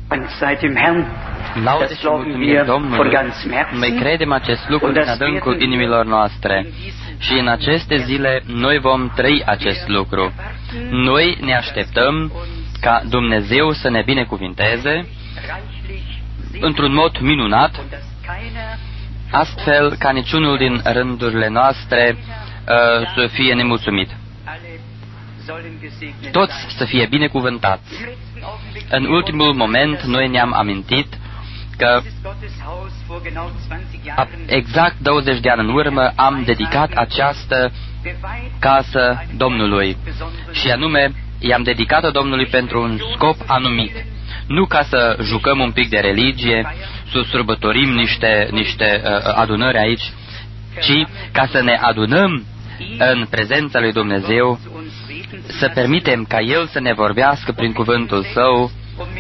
Laude și mulțumiri Domnului, noi credem acest lucru din adâncul inimilor noastre și în aceste zile noi vom trăi acest lucru. Noi ne așteptăm ca Dumnezeu să ne binecuvinteze într-un mod minunat, astfel ca niciunul din rândurile noastre să fie nemulțumit. Toți să fie binecuvântați. În ultimul moment noi ne-am amintit că exact 20 de ani în urmă am dedicat această casă Domnului și anume i-am dedicat-o Domnului pentru un scop anumit. Nu ca să jucăm un pic de religie, să sărbătorim niște adunări aici, ci ca să ne adunăm în prezența lui Dumnezeu, să permitem ca El să ne vorbească prin cuvântul Său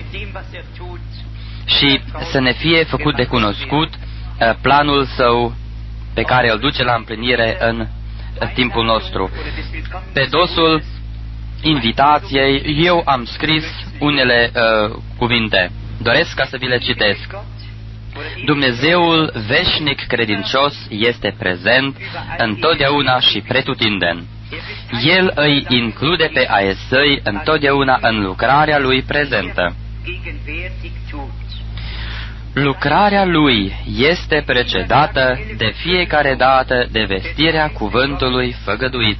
și să ne fie făcut de cunoscut planul Său pe care îl duce la împlinire în timpul nostru. Pe dosul invitației eu am scris unele cuvinte. Doresc ca să vi le citesc. Dumnezeul veșnic credincios este prezent întotdeauna și pretutindeni. El îi include pe ai săi întotdeauna în lucrarea lui prezentă. Lucrarea lui este precedată de fiecare dată de vestirea cuvântului făgăduit.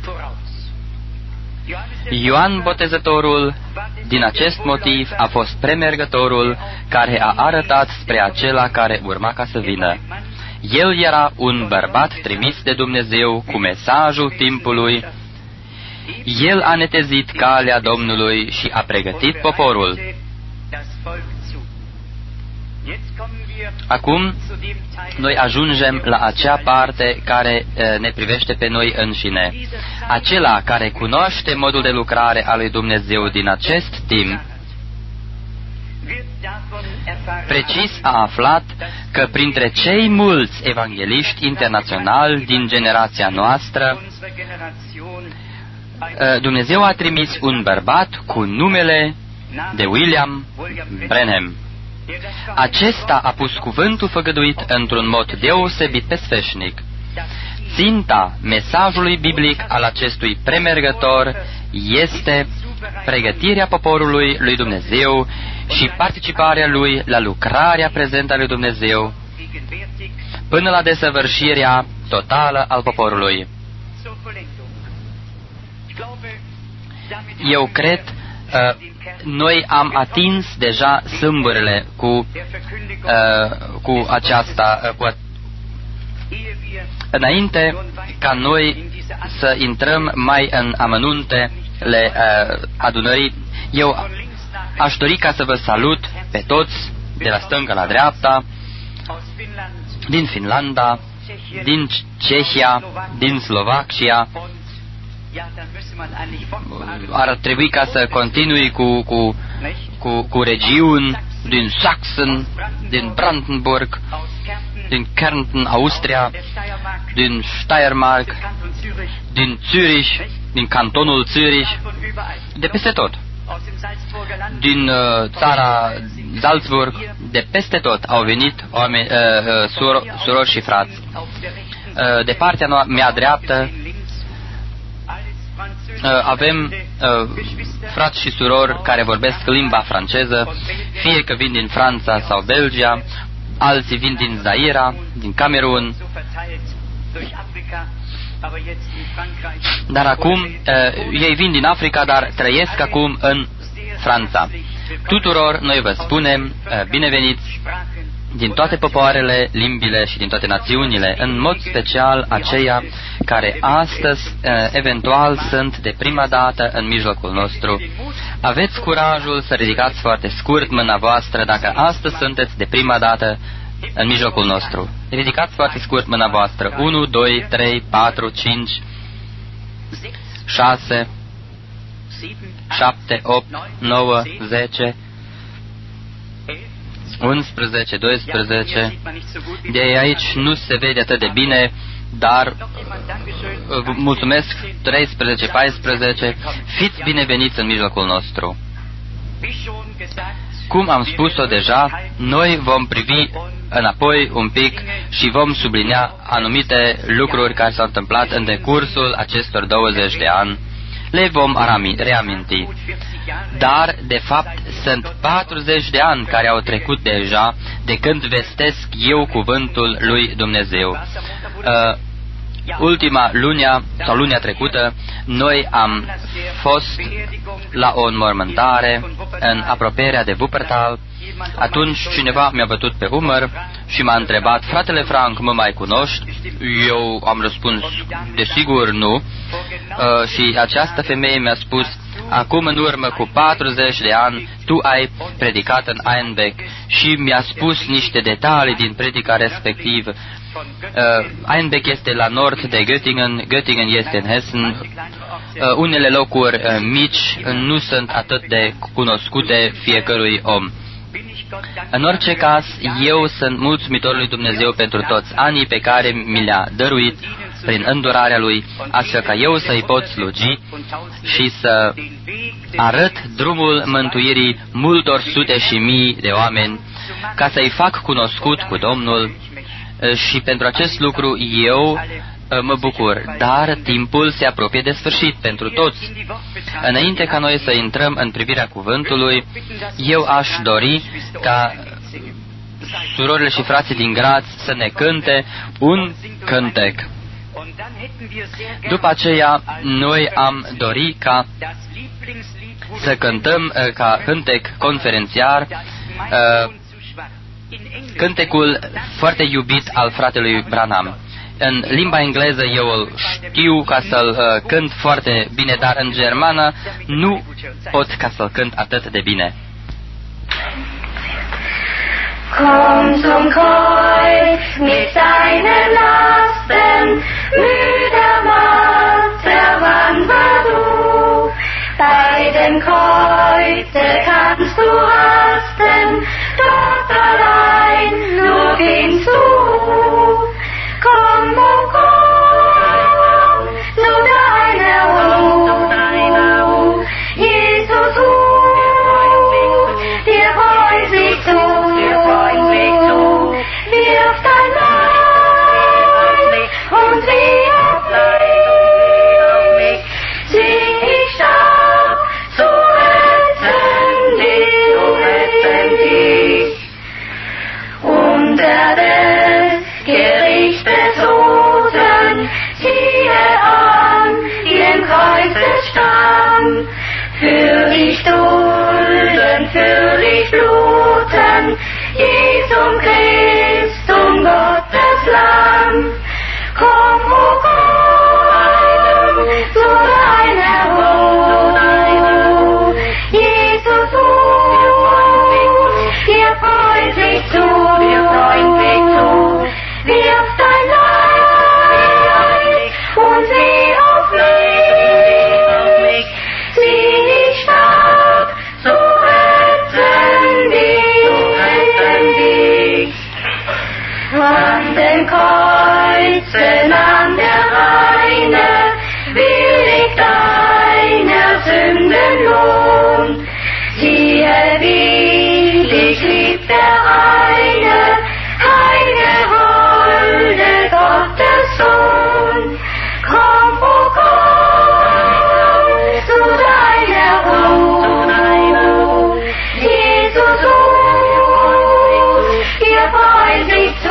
Ioan Botezătorul, din acest motiv, a fost premergătorul care a arătat spre acela care urma ca să vină. El era un bărbat trimis de Dumnezeu cu mesajul timpului. El a netezit calea Domnului și a pregătit poporul. Acum, noi ajungem la acea parte care ne privește pe noi înșine. Acela care cunoaște modul de lucrare al lui Dumnezeu din acest timp, precis a aflat că printre cei mulți evangeliști internaționali din generația noastră, Dumnezeu a trimis un bărbat cu numele de William Branham. Acesta a pus cuvântul făgăduit într-un mod deosebit pe sfeșnic. Ținta mesajului biblic al acestui premergător este pregătirea poporului lui Dumnezeu și participarea lui la lucrarea prezentă a lui Dumnezeu până la desăvârșirea totală al poporului. Eu cred noi am atins deja sâmburile cu aceasta. Înainte ca noi să intrăm mai în amănuntele adunării, eu aș dori ca să vă salut pe toți, de la stânga la dreapta, din Finlanda, din Cehia, din Slovacia. Ar trebui ca să continui cu regiuni din Sachsen, din Brandenburg, din Kärnten, Austria, din Steiermark, din Zürich, din cantonul Zürich, de peste tot. Din țara Salzburg, de peste tot au venit oameni, surori și frați. De partea mea dreaptă avem frați și surori care vorbesc limba franceză, fie că vin din Franța sau Belgia, alții vin din Zaira, din Camerun. Dar acum, ei vin din Africa, dar trăiesc acum în Franța. Tuturor noi vă spunem bineveniți din toate popoarele, limbile și din toate națiunile, în mod special aceia care astăzi eventual sunt de prima dată în mijlocul nostru. Aveți curajul să ridicați foarte scurt mâna voastră dacă astăzi sunteți de prima dată în mijlocul nostru. Ridicați foarte scurt mâna voastră. 1, 2, 3, 4, 5, 6, 7, 8, 9, 10, 11, 12, de aici nu se vede atât de bine, dar mulțumesc, 13, 14, fiți bineveniți în mijlocul nostru. Cum am spus-o deja, noi vom privi înapoi un pic și vom sublinia anumite lucruri care s-au întâmplat în decursul acestor 20 de ani. Le vom reaminti. Dar, de fapt, sunt 40 de ani care au trecut deja de când vestesc eu cuvântul lui Dumnezeu. Ultima lunea trecută, noi am fost la o înmormântare în apropierea de Wuppertal. Atunci cineva mi-a bătut pe umăr și m-a întrebat: fratele Frank, mă mai cunoști? Eu am răspuns: desigur nu. Și această femeie mi-a spus: acum în urmă cu 40 de ani tu ai predicat în Einbeck, și mi-a spus niște detalii din predica respectivă. Einbeck este la nord de Göttingen, Göttingen este în Hessen. Unele locuri mici nu sunt atât de cunoscute fiecărui om. În orice caz, eu sunt mulțumitor lui Dumnezeu pentru toți anii pe care mi le-a dăruit prin îndurarea Lui, astfel ca eu să-i pot sluji și să arăt drumul mântuirii multor sute și mii de oameni, ca să-i fac cunoscut cu Domnul. Și pentru acest lucru eu mă bucur, dar timpul se apropie de sfârșit pentru toți. Înainte ca noi să intrăm în privirea cuvântului, eu aș dori ca surorile și frații din Graz să ne cânte un cântec. După aceea, noi am dorit ca să cântăm ca cântec conferențiar cântecul foarte iubit al fratelui Branham. În limba engleză eu îl știu ca să-l cânt foarte bine, dar în germană nu pot ca să-l cânt atât de bine. Komm zum Kreuz mit seinen Lasten, müder Mann, verwandelst du. Bei dem Kreuze kannst du rasten, dort allein nur gehst du. Komm, oh komm, zu deiner Ruhe, Jesus ruft, dir freundlich zu. Wirf dein Leid und sieh auf mich, sieh ich starb, zu retten dich. Unter des Gerichtes Toten, siehe an, den Kreuzesstamm, für dich Dulden, für dich Bluten, Jesum Christum, Gottes Lamm. Komm, oh komm, zu deiner Ruhe, Jesus ruft, dir freundlich zu, wirf dein Leid und sieh auf mich, sieh ich starb, so retten dich. An den Kreuzen, an der Reine, willig deiner Sünden Lohn. Siehe, wie dich liebt der eine, heile, holde Gottes Sohn. Komm, oh komm, zu deiner Ruhe, Jesus ruft, dir freundlich zu,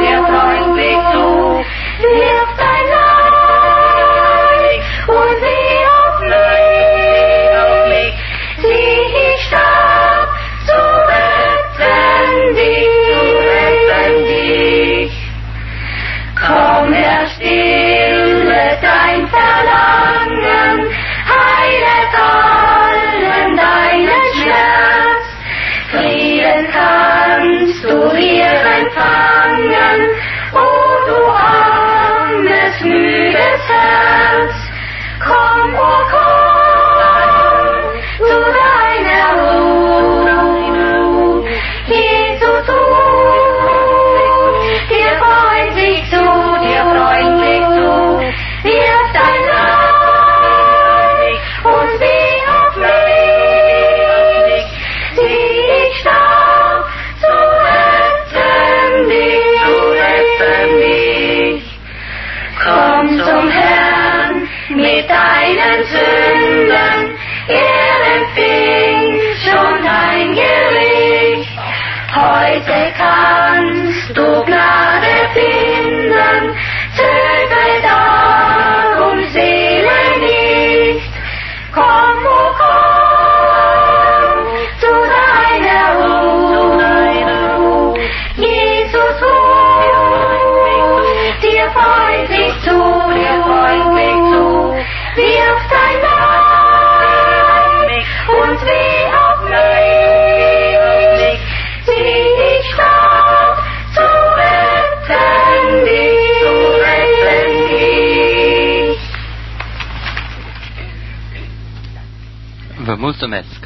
wirf dein Leid und sieh auf mich, sieh ich starb, zu retten dich. Komm, erstille dein Verlangen, heilet allen deinen Schmerz, Frieden kannst du hier empfangen, o du armes, müdes Herz. Komm, oh komm, zu deiner Ruhe, Jesus ruft, dir freundlich zu, wirf dein Leid und sieh auf mich, sieh ich starb. kannst du Gnade finden, zögere darum, Seele nicht. Komm, oh komm, zu deiner Ruhe. Jesus ruft dir freundlich zu, wirf dein Leib und weh auf mich. Sieh, ich starb zu retten dich. Vă mulțumesc!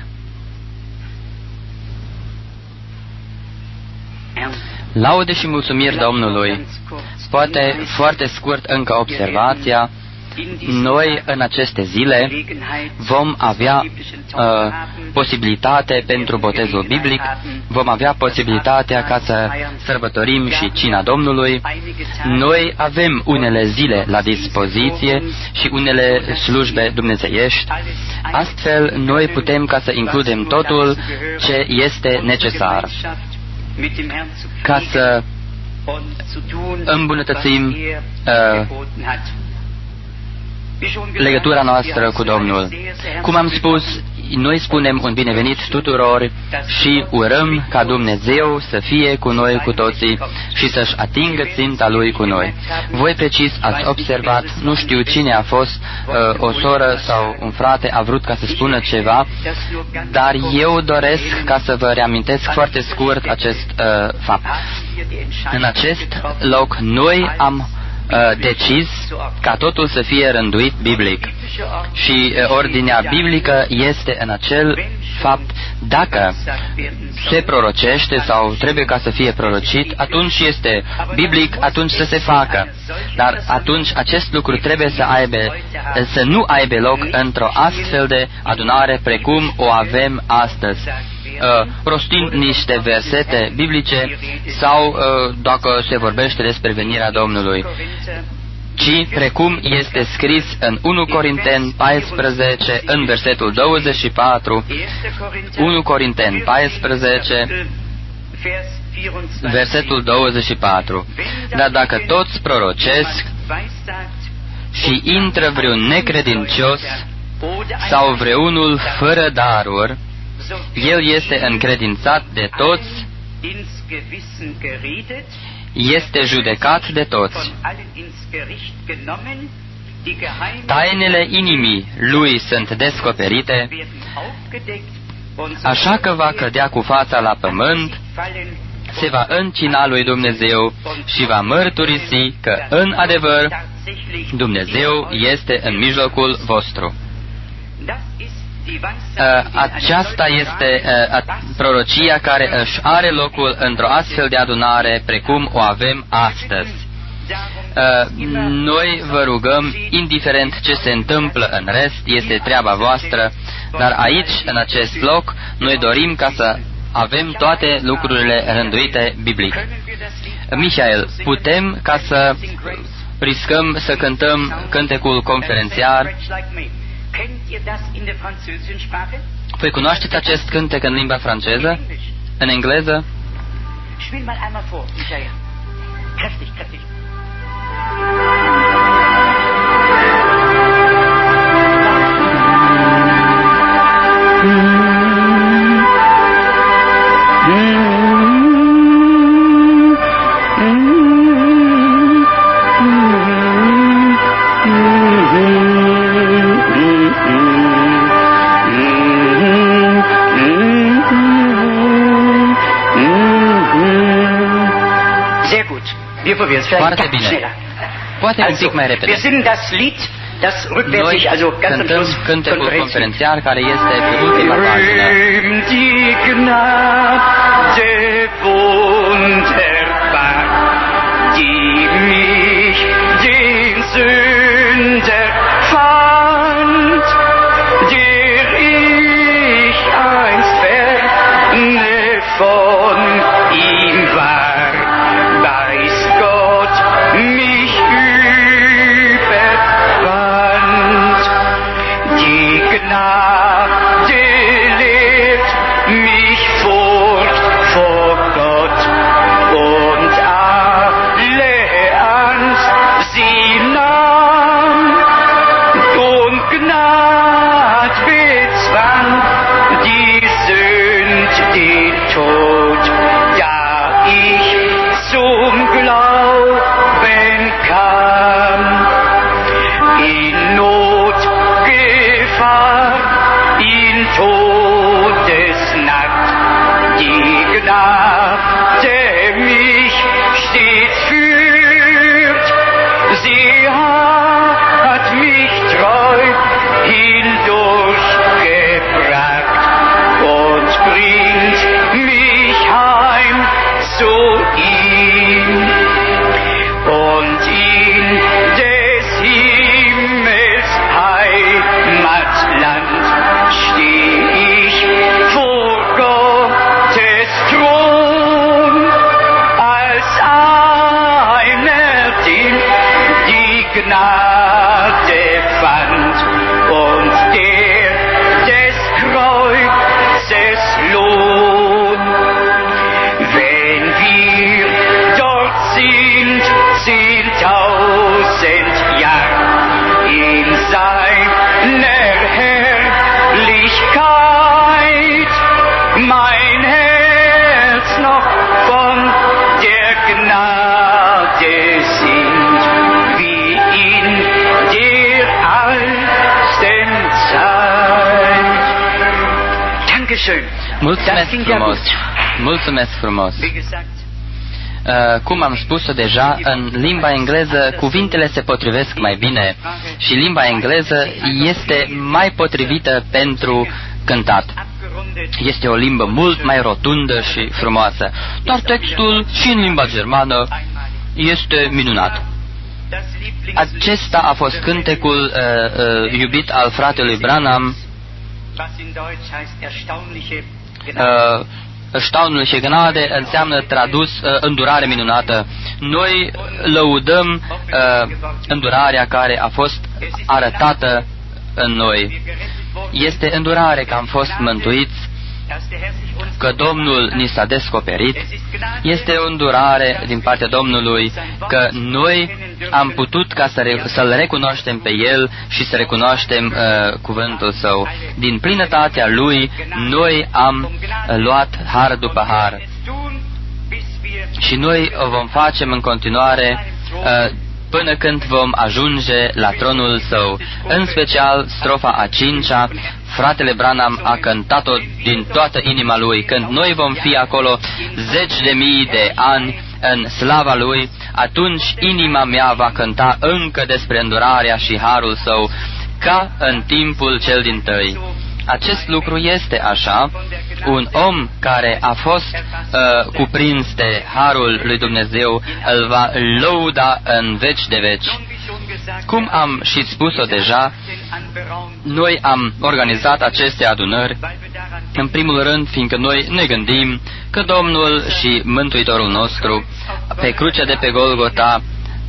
Laude și mulțumiri Domnului! Poate foarte scurt încă observația. Noi în aceste zile vom avea posibilitate pentru botezul biblic, vom avea posibilitatea ca să sărbătorim și cina Domnului. Noi avem unele zile la dispoziție și unele slujbe dumnezeiești. Astfel, noi putem ca să includem totul ce este necesar ca să îmbunătățim legătura noastră cu Domnul. Cum am spus, noi spunem un binevenit tuturor și urăm ca Dumnezeu să fie cu noi cu toții și să-și atingă ținta Lui cu noi. Voi precis ați observat, nu știu cine a fost, o soră sau un frate a vrut ca să spună ceva, dar eu doresc ca să vă reamintesc foarte scurt acest fapt. În acest loc noi am decis ca totul să fie rânduit biblic. Și ordinea biblică este în acel fapt, dacă se prorocește sau trebuie ca să fie prorocit, atunci este biblic, atunci să se facă. Dar atunci acest lucru trebuie să nu aibă loc într-o astfel de adunare precum o avem astăzi, rostind niște versete biblice sau dacă se vorbește despre venirea Domnului, ci precum este scris în 1 Corinteni 14, în versetul 24, 1 Corinteni 14, versetul 24. Dar dacă toți prorocesc și intră vreun necredincios sau vreunul fără daruri, el este încredințat de toți, este judecat de toți. Tainele inimii lui sunt descoperite, așa că va cădea cu fața la pământ, se va încina lui Dumnezeu și va mărturisi că, în adevăr, Dumnezeu este în mijlocul vostru. Aceasta este prorocia care își are locul într-o astfel de adunare precum o avem astăzi. Noi vă rugăm, indiferent ce se întâmplă în rest, este treaba voastră, dar aici, în acest loc, noi dorim ca să avem toate lucrurile rânduite biblic. Michael, putem ca să riscăm să cântăm cântecul conferențiar? Păi cunoașteți acest cântec în limba franceză? În engleză? Spiel mal einmal vor, Michael. Kräftig, kräftig. Foarte bine. Poate un pic mai repede. Noi cântăm cântecul conferențiar care este pe ultima pagină. Mich furcht vor Gott und Gnade mich stets führt. Sie hat mich treu hindurchgebracht und bringt mich heim zu ihm. Und in des Himmels Heimatland steh ich vor Gottes Thron als einer, dem die Gnade fand und der des Kreuzes Lohn. Wenn wir dort sind, 10.000 Jahre in seiner Herrlichkeit, mein Herz noch von der Gnade singt, wie in der alten Zeit. Dankeschön. Mulțumesc frumos! Mulțumesc frumos! Wie gesagt, Cum am spus-o deja, în limba engleză cuvintele se potrivesc mai bine și limba engleză este mai potrivită pentru cântat. abgerundet, Este o limbă mult mai rotundă și frumoasă. Dar textul și în limba germană este minunat. das Lieblingslied, Acesta a fost cântecul iubit al fratelui Branham, was in Deutsch heißt erstaunliche Gnade. Erstaunliche Gnade înseamnă tradus îndurare minunată. Noi lăudăm îndurarea care a fost arătată în noi. Este îndurare că am fost mântuiți, că Domnul ni s-a descoperit. Este o îndurare din partea Domnului că noi am putut ca să-L recunoaștem pe El și să recunoaștem cuvântul Său. Din plinătatea Lui, noi am luat har după har. Și noi o vom face în continuare până când vom ajunge la tronul Său. În special, strofa a 5-a, fratele Branham a cântat-o din toată inima lui. Când noi vom fi acolo 10.000 de ani în slava Lui, atunci inima mea va cânta încă despre îndurarea și harul Său, ca în timpul cel dintâi. Acest lucru este așa. Un om care a fost cuprins de harul lui Dumnezeu îl va lăuda în veci de veci. Cum am și spus-o deja, noi am organizat aceste adunări, în primul rând, fiindcă noi ne gândim că Domnul și Mântuitorul nostru, pe crucea de pe Golgota,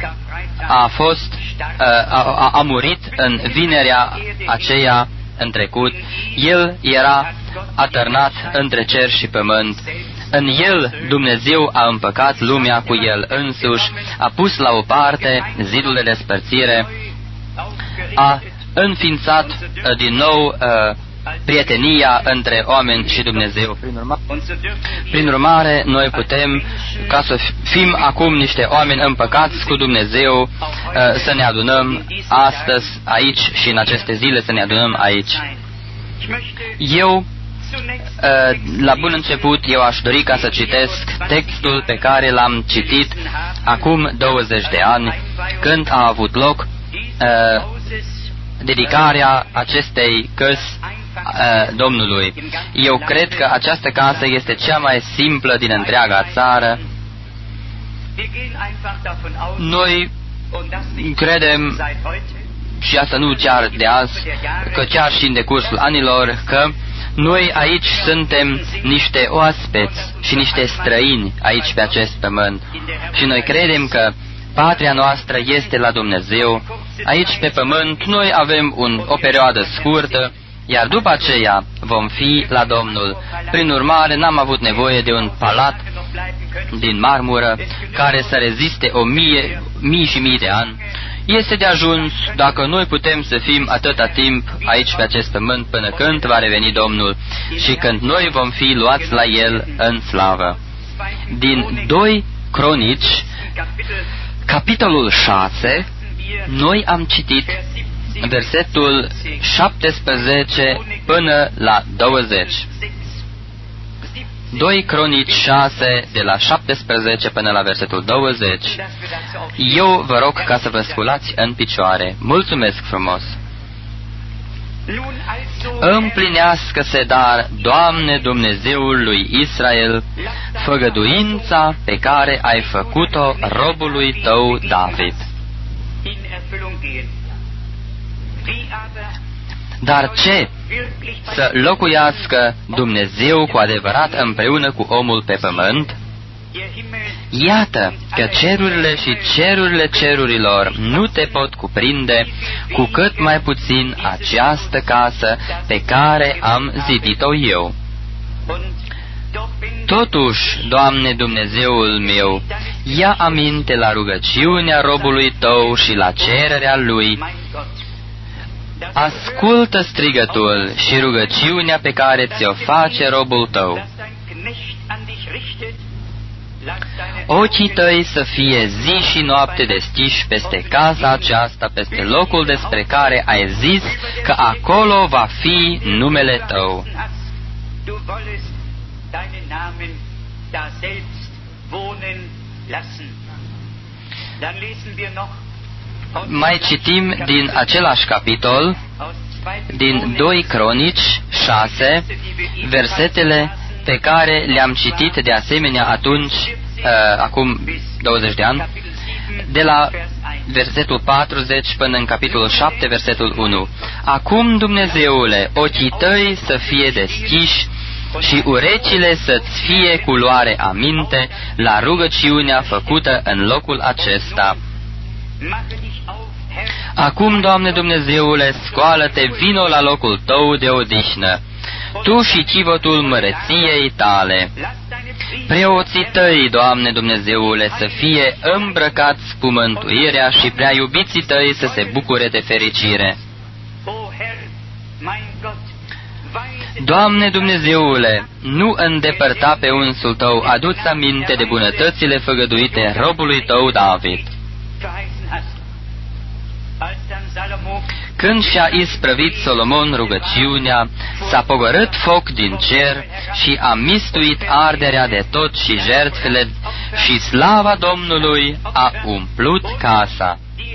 a murit în vinerea aceea în trecut. El era atârnat între cer și pământ. În El Dumnezeu a împăcat lumea cu El însuși, a pus la o parte zidul de despărțire, a înființat din nou prietenia între oameni și Dumnezeu. Prin urmare, noi putem, ca să fim acum niște oameni împăcați cu Dumnezeu, să ne adunăm astăzi aici și în aceste zile să ne adunăm aici. Eu, la bun început, eu aș dori ca să citesc textul pe care l-am citit acum 20 de ani, când a avut loc dedicarea acestei căsi Domnului. Eu cred că această casă este cea mai simplă din întreaga țară. Noi credem, și asta nu chiar de azi, că chiar și în decursul anilor, că noi aici suntem niște oaspeți și niște străini aici pe acest pământ. Și noi credem că patria noastră este la Dumnezeu. Aici pe pământ noi avem o perioadă scurtă, iar după aceea vom fi la Domnul. Prin urmare, n-am avut nevoie de un palat din marmură care să reziste mii și mii de ani. Este de ajuns dacă noi putem să fim atâta timp aici pe acest pământ până când va reveni Domnul și când noi vom fi luați la El în slavă. Din 2 Cronici, capitolul 6, noi am citit versetul 17 până la 20. 2 Cronici 6, de la 17 până la versetul 20. Eu vă rog ca să vă sculați în picioare. Mulțumesc frumos! Împlinească-se, dar, Doamne Dumnezeul lui Israel, făgăduința pe care ai făcut-o robului tău David. Dar ce? Să locuiască Dumnezeu cu adevărat împreună cu omul pe pământ? Iată că cerurile și cerurile cerurilor nu te pot cuprinde, cu cât mai puțin această casă pe care am zidit-o eu. Totuși, Doamne Dumnezeul meu, ia aminte la rugăciunea robului tău și la cererea lui. Ascultă strigătul și rugăciunea pe care ți-o face robul tău. Ochii tăi să fie zi și noapte deschiși peste casa aceasta, peste locul despre care ai zis că acolo va fi numele tău. Mai citim din același capitol, din 2 Cronici 6, versetele pe care le-am citit de asemenea atunci, acum 20 de ani, de la versetul 40 până în capitolul 7, versetul 1. Acum, Dumnezeule, ochii tăi să fie deschiși și urechile să-ți fie cu luare aminte la rugăciunea făcută în locul acesta. Acum, Doamne Dumnezeule, scoală-te, vino la locul tău de odihnă, tu și chivotul măreției tale. Preoții tăi, Doamne Dumnezeule, să fie îmbrăcați cu mântuirea și prea iubiții tăi să se bucure de fericire. Doamne Dumnezeule, nu îndepărta pe unsul tău, adu-ți aminte de bunătățile făgăduite robului tău David. Când și-a isprăvit Solomon rugăciunea, s-a pogorât foc din cer și a mistuit arderea de tot și jertfele și slava Domnului a umplut casa.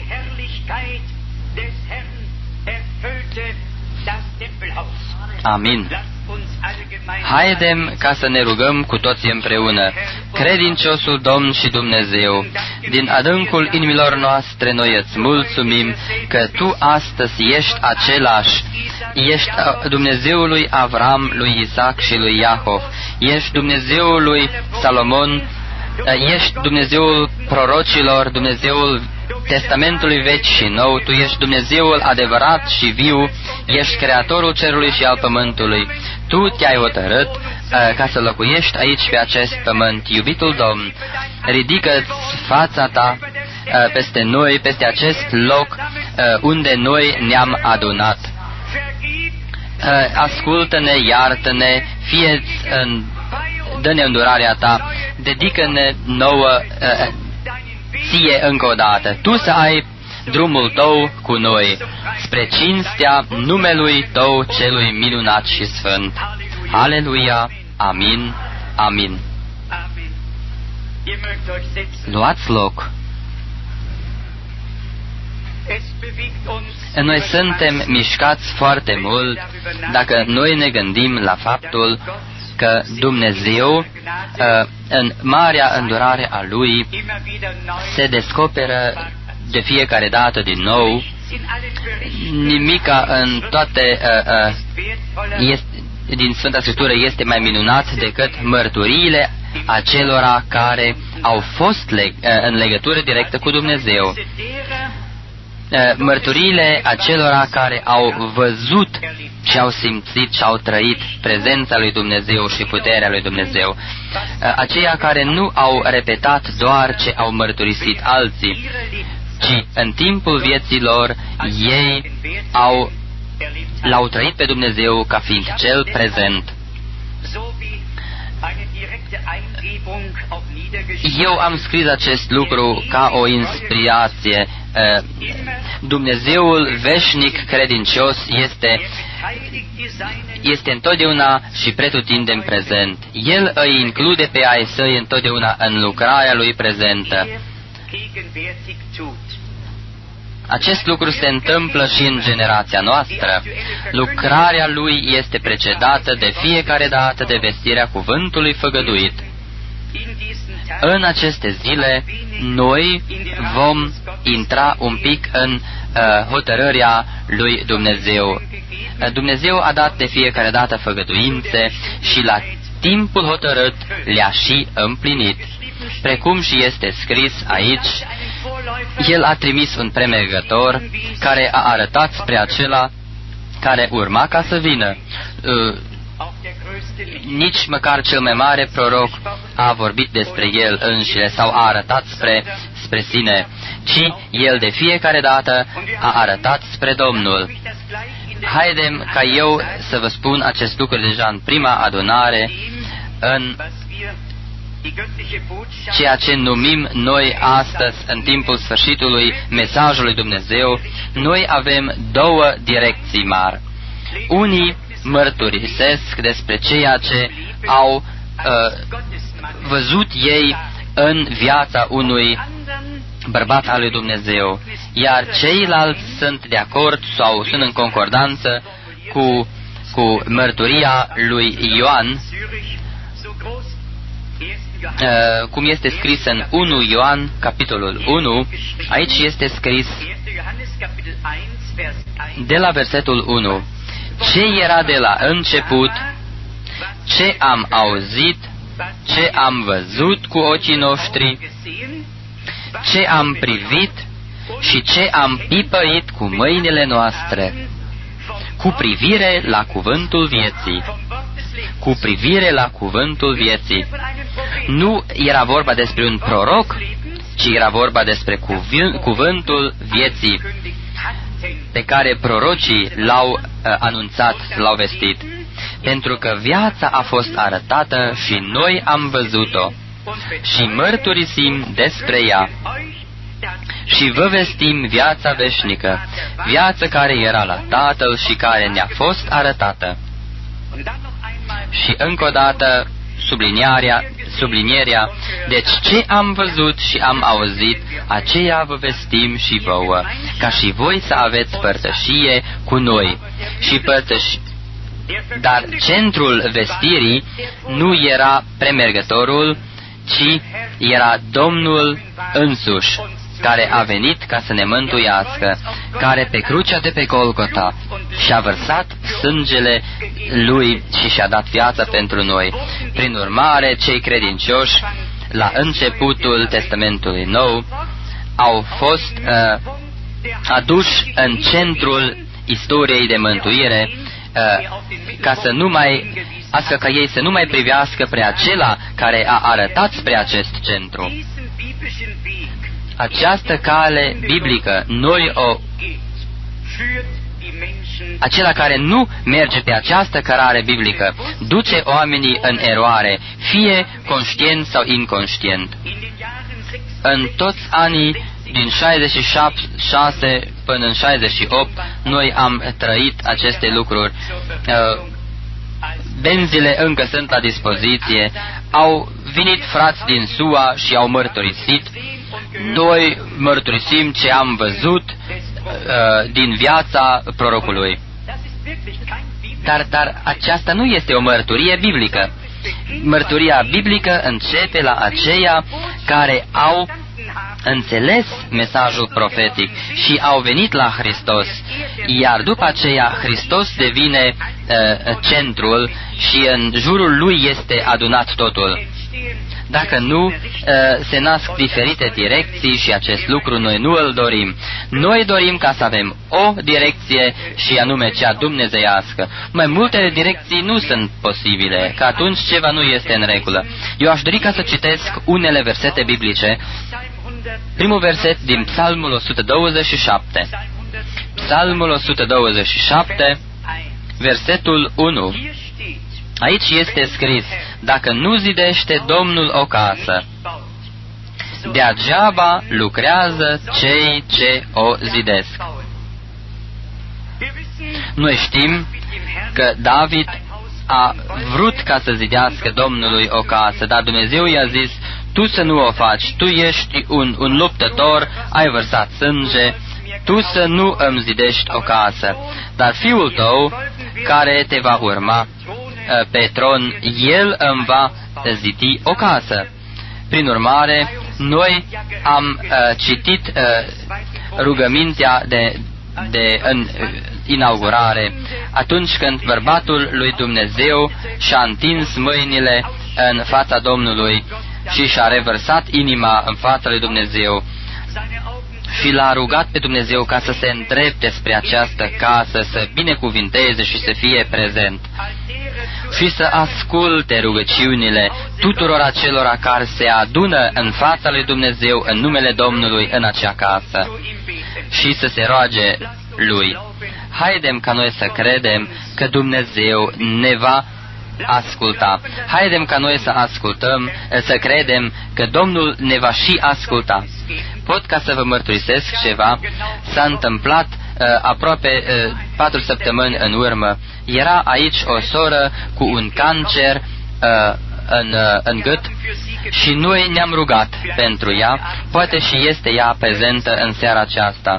Amin. Haidem ca să ne rugăm cu toții împreună. Credinciosul Domn și Dumnezeu, din adâncul inimilor noastre noi îți mulțumim că Tu astăzi ești același, ești Dumnezeul lui Avram, lui Isaac și lui Iacov, ești Dumnezeul lui Salomon, ești Dumnezeul prorocilor, Dumnezeul Testamentului vechi și nou, Tu ești Dumnezeul adevărat și viu, ești Creatorul cerului și al pământului. Tu te-ai hotărât ca să locuiești aici pe acest pământ. Iubitul Domn, ridică-ți fața Ta peste noi, peste acest loc unde noi ne-am adunat. Ascultă-ne, iartă-ne, dă-ne îndurarea Ta, dedică-ne nouă Ție încă o dată. Tu să ai drumul Tău cu noi, spre cinstea numelui Tău celui minunat și sfânt. Aleluia! Amin! Amin! Luați loc! Noi suntem mișcați foarte mult dacă noi ne gândim la faptul că Dumnezeu, în marea îndurare a Lui, se descoperă de fiecare dată din nou. Nimica în toate din Sfânta Scriptură este mai minunat decât mărturiile acelora care au fost în legătură directă cu Dumnezeu. Mărturiile acelora care au văzut și au simțit și au trăit prezența lui Dumnezeu și puterea lui Dumnezeu. Aceia care nu au repetat doar ce au mărturisit alții, ci în timpul vieții lor ei l-au trăit pe Dumnezeu ca fiind cel prezent. Eu am scris acest lucru ca o inspirație. Dumnezeul veșnic credincios este este întotdeauna și pretutindeni prezent. El îi include pe ai săi întotdeauna în lucrarea lui prezentă. Acest lucru se întâmplă și în generația noastră. Lucrarea lui este precedată de fiecare dată de vestirea cuvântului făgăduit. În aceste zile, noi vom intra un pic în hotărârea lui Dumnezeu. Dumnezeu a dat de fiecare dată făgăduințe și la timpul hotărât le-a și împlinit. Precum și este scris aici, El a trimis un premergător care a arătat spre acela care urma ca să vină. Nici măcar cel mai mare proroc a vorbit despre el înșine sau a arătat spre sine, ci el de fiecare dată a arătat spre Domnul. Haidem ca eu să vă spun acest lucru deja în prima adunare, în ceea ce numim noi astăzi, în timpul sfârșitului mesajului Dumnezeu. Noi avem două direcții mari. Unii mărturisesc despre ceea ce au văzut ei în viața unui bărbat al lui Dumnezeu, iar ceilalți sunt de acord sau sunt în concordanță cu mărturia lui Ioan, cum este scris în 1 Ioan, capitolul 1. Aici este scris de la versetul 1: ce era de la început, ce am auzit, ce am văzut cu ochii noștri, ce am privit și ce am pipăit cu mâinile noastre, cu privire la cuvântul vieții. Cu privire la cuvântul vieții. Nu era vorba despre un proroc, ci era vorba despre cuvântul vieții pe care prorocii l-au anunțat, l-au vestit. Pentru că viața a fost arătată și noi am văzut-o și mărturisim despre ea și vă vestim viața veșnică, viața care era la Tatăl și care ne-a fost arătată. Și încă o dată sublinierea, deci ce am văzut și am auzit, aceea vă vestim și vouă, ca și voi să aveți părtășie cu noi. Dar centrul vestirii nu era premergătorul, ci era Domnul însuși, care a venit ca să ne mântuiască, care pe crucea de pe Golgota și-a vărsat sângele Lui și și-a dat viața pentru noi. Prin urmare, cei credincioși, la începutul Testamentului Nou, au fost aduși în centrul istoriei de mântuire, astfel ca ei să nu mai privească spre acela care a arătat spre acest centru. Această cale biblică, acela care nu merge pe această cărare biblică, duce oamenii în eroare, fie conștient sau inconștient. În toți anii din 66 până în 68, noi am trăit aceste lucruri. Benzile încă sunt la dispoziție. Au venit frați din SUA și au mărturisit. Noi mărturisim ce am văzut din viața prorocului. Dar aceasta nu este o mărturie biblică. Mărturia biblică începe la aceia care au înțeles mesajul profetic și au venit la Hristos, iar după aceea Hristos devine centrul și în jurul lui este adunat totul. Dacă nu, se nasc diferite direcții și acest lucru noi nu îl dorim. Noi dorim ca să avem o direcție și anume cea dumnezeiască. Mai multe direcții nu sunt posibile, că atunci ceva nu este în regulă. Eu aș dori ca să citesc unele versete biblice. Primul verset din Psalmul 127. Psalmul 127, versetul 1. Aici este scris: dacă nu zidește Domnul o casă, degeaba lucrează cei ce o zidesc. Noi știm că David a vrut ca să zidească Domnului o casă, dar Dumnezeu i-a zis, tu să nu o faci, tu ești un luptător, ai vărsat sânge, tu să nu îmi zidești o casă, dar fiul tău, care te va urma pe tron, el îmi va zidi o casă. Prin urmare, noi am citit rugămintea de inaugurare, atunci când bărbatul lui Dumnezeu și-a întins mâinile în fața Domnului și și-a revărsat inima în fața lui Dumnezeu și l-a rugat pe Dumnezeu ca să se îndrepte spre această casă, să binecuvinteze și să fie prezent și să asculte rugăciunile tuturor acelora care se adună în fața lui Dumnezeu în numele Domnului în acea casă și să se roage Lui. Haidem ca noi să credem că Dumnezeu ne va asculta. Haidem ca noi să ascultăm, să credem că Domnul ne va și asculta. Pot ca să vă mărturisesc ceva. S-a întâmplat aproape 4 săptămâni în urmă. Era aici o soră cu un cancer în gât și noi ne-am rugat pentru ea. Poate și este ea prezentă în seara aceasta.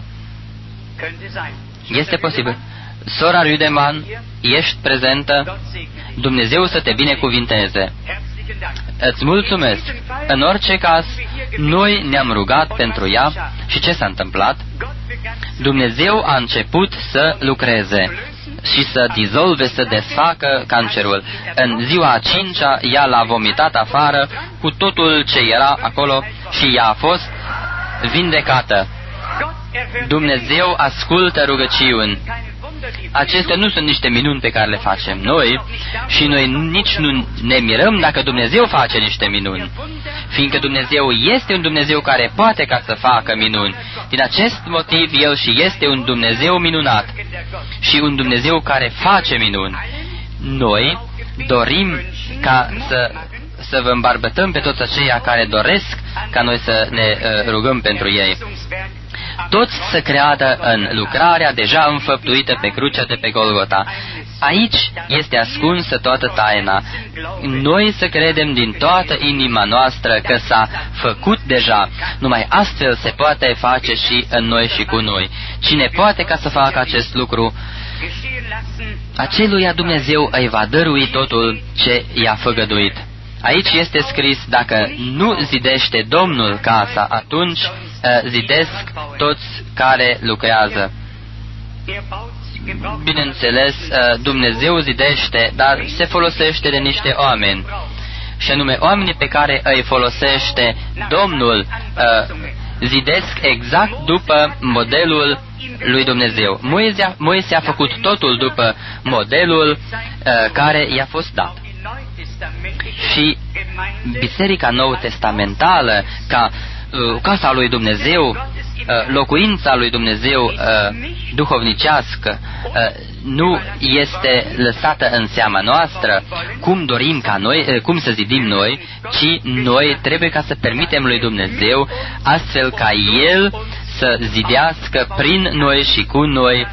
Este posibil. Sora Rüdeman, ești prezentă? Dumnezeu să te binecuvinteze. Îți mulțumesc. În orice caz, noi ne-am rugat pentru ea și ce s-a întâmplat? Dumnezeu a început să lucreze și să dizolve, să desfacă cancerul. În ziua a 5-a, ea l-a vomitat afară cu totul ce era acolo și ea a fost vindecată. Dumnezeu ascultă rugăciuni. Acestea nu sunt niște minuni pe care le facem noi și noi nici nu ne mirăm dacă Dumnezeu face niște minuni, fiindcă Dumnezeu este un Dumnezeu care poate ca să facă minuni. Din acest motiv, El și este un Dumnezeu minunat și un Dumnezeu care face minuni. Noi dorim ca să vă îmbarbătăm pe toți aceia care doresc ca noi să ne rugăm pentru ei. Toți să creadă în lucrarea deja înfăptuită pe crucea de pe Golgota. Aici este ascunsă toată taina. Noi să credem din toată inima noastră că s-a făcut deja. Numai astfel se poate face și în noi și cu noi. Cine poate ca să facă acest lucru, aceluia Dumnezeu îi va dărui totul ce i-a făgăduit. Aici este scris, dacă nu zidește Domnul casa, atunci zidesc toți care lucrează. Bineînțeles, Dumnezeu zidește, dar se folosește de niște oameni. Și anume, oamenii pe care îi folosește Domnul zidesc exact după modelul lui Dumnezeu. Moise a făcut totul după modelul care i-a fost dat. Și Biserica Nou-Testamentală, ca casa lui Dumnezeu, locuința lui Dumnezeu duhovnicească, nu este lăsată în seama noastră cum dorim ca noi, cum să zidim noi, ci noi trebuie ca să permitem lui Dumnezeu astfel ca El să zidească prin noi și cu noi,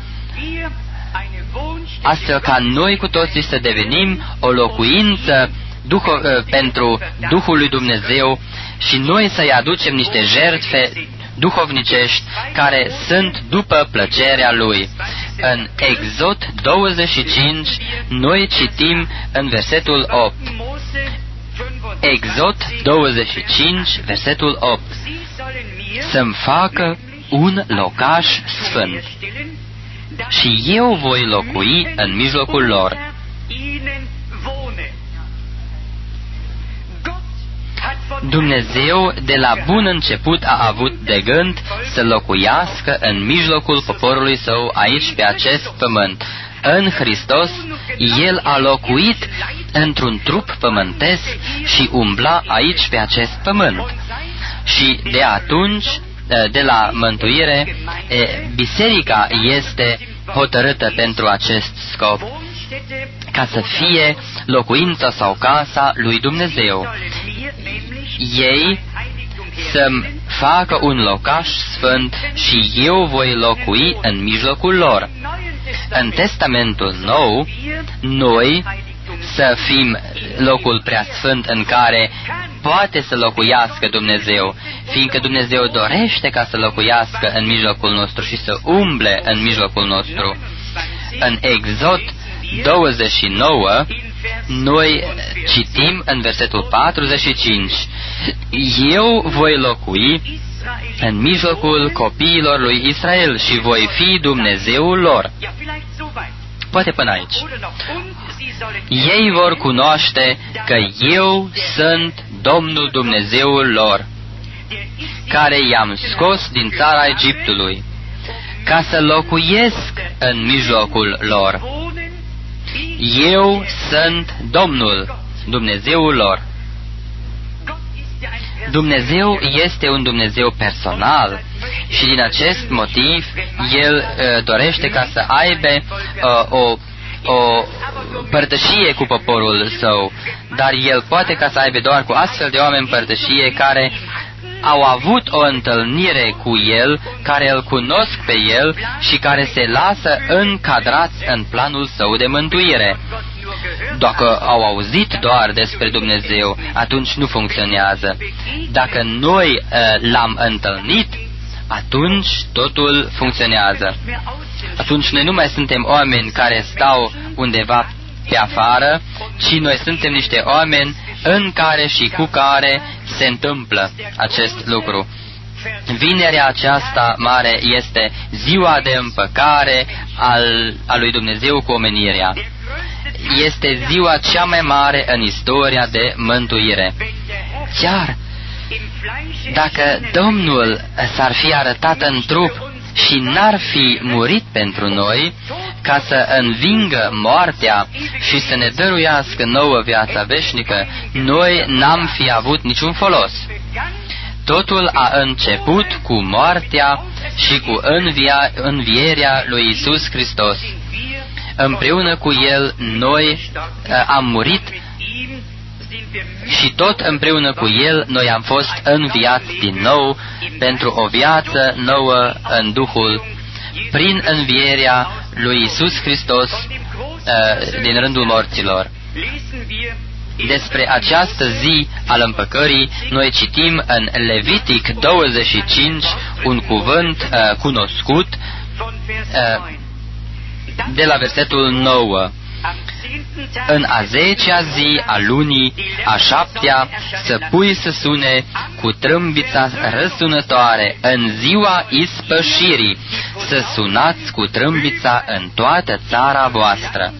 astfel ca noi cu toții să devenim o locuință pentru Duhul lui Dumnezeu și noi să-i aducem niște jertfe duhovnicești care sunt după plăcerea Lui. În Exod 25 noi citim în versetul 8. Exod 25, versetul 8. Să-mi facă un locaș sfânt și eu voi locui în mijlocul lor. Dumnezeu de la bun început a avut de gând să locuiască în mijlocul poporului Său aici pe acest pământ. În Hristos, El a locuit într-un trup pământesc și umbla aici pe acest pământ. Și de atunci, de la mântuire, biserica este hotărâtă pentru acest scop, ca să fie locuința sau casa lui Dumnezeu. Ei să-mi facă un locaș sfânt și eu voi locui în mijlocul lor. în Testamentul Nou, noi să fim locul preasfânt în care poate să locuiască Dumnezeu, fiindcă Dumnezeu dorește ca să locuiască în mijlocul nostru și să umble în mijlocul nostru. În Exod 29, noi citim în versetul 45: Eu voi locui în mijlocul copiilor lui Israel și voi fi Dumnezeul lor. Poate până aici. Ei vor cunoaște că eu sunt Domnul Dumnezeul lor, care i-am scos din țara Egiptului, ca să locuiesc în mijlocul lor. Eu sunt Domnul, Dumnezeul lor. Dumnezeu este un Dumnezeu personal și din acest motiv El dorește ca să aibă o părtășie cu poporul său, dar El poate ca să aibă doar cu astfel de oameni părtășie care au avut o întâlnire cu El, care îl cunosc pe El și care se lasă încadrați în planul său de mântuire. Dacă au auzit doar despre Dumnezeu, atunci nu funcționează. Dacă noi l-am întâlnit, atunci totul funcționează. Atunci noi nu mai suntem oameni care stau undeva pe afară, ci noi suntem niște oameni în care și cu care se întâmplă acest lucru. Vinerea aceasta mare este ziua de împăcare a lui Dumnezeu cu omenirea. Este ziua cea mai mare în istoria de mântuire. Chiar dacă Domnul s-ar fi arătat în trup și n-ar fi murit pentru noi, ca să învingă moartea și să ne dăruiască nouă viața veșnică, noi n-am fi avut niciun folos. Totul a început cu moartea și cu învierea lui Iisus Hristos. Împreună cu El noi am murit și tot împreună cu El noi am fost înviați din nou pentru o viață nouă în Duhul, prin învierea lui Iisus Hristos din rândul morților. Despre această zi al împăcării noi citim în Levitic 25 un cuvânt cunoscut de la versetul 9. În a 10-a zi a lunii, a 7-a, să pui să sune cu trâmbița răsunătoare în ziua ispășirii, să sunați cu trâmbița în toată țara voastră.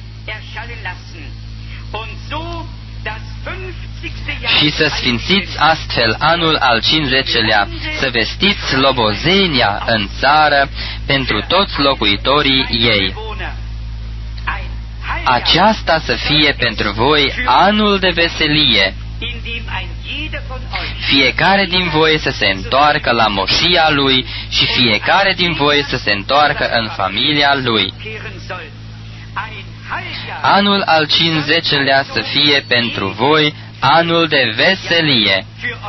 Și să sfințiți astfel anul al 50-lea, să vestiți slobozenia în țară pentru toți locuitorii ei. Aceasta să fie pentru voi anul de veselie. Fiecare din voi să se întoarcă la moșia lui și fiecare din voi să se întoarcă în familia lui. Anul al 50-lea să fie pentru voi anul de veselie.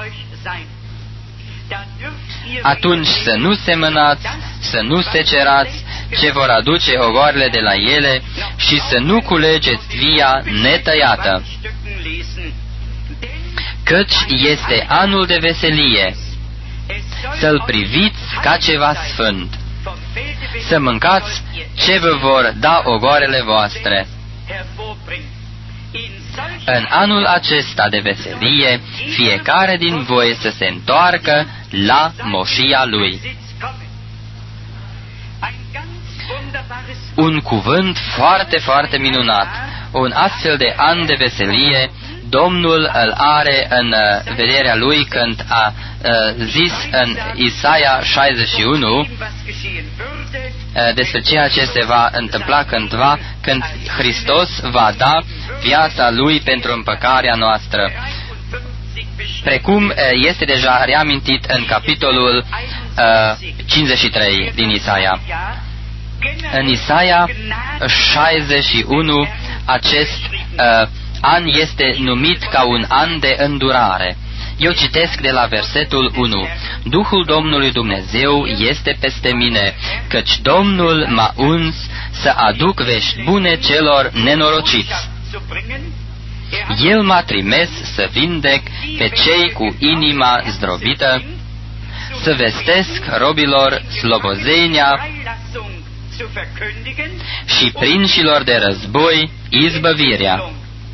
Atunci să nu semănați, să nu secerați ce vor aduce ogoarele de la ele și să nu culegeți via netăiată. Căci este anul de veselie, să-l priviți ca ceva sfânt, să mâncați ce vă vor da ogoarele voastre. În anul acesta de veselie, fiecare din voi să se întoarcă la moșia lui. Un cuvânt foarte, foarte minunat. Un astfel de an de veselie, Domnul îl are în vederea lui când a zis în Isaia 61 despre ceea ce se va întâmpla cândva, când Hristos va da viața lui pentru împăcarea noastră. Precum este deja reamintit în capitolul 53 din Isaia. În Isaia 61 acest an este numit ca un an de îndurare. Eu citesc de la versetul 1. Duhul Domnului Dumnezeu este peste mine, căci Domnul m-a uns să aduc vești bune celor nenorociți. El m-a trimis să vindec pe cei cu inima zdrobită, să vestesc robilor slobozenia și prinșilor de război izbăvirea,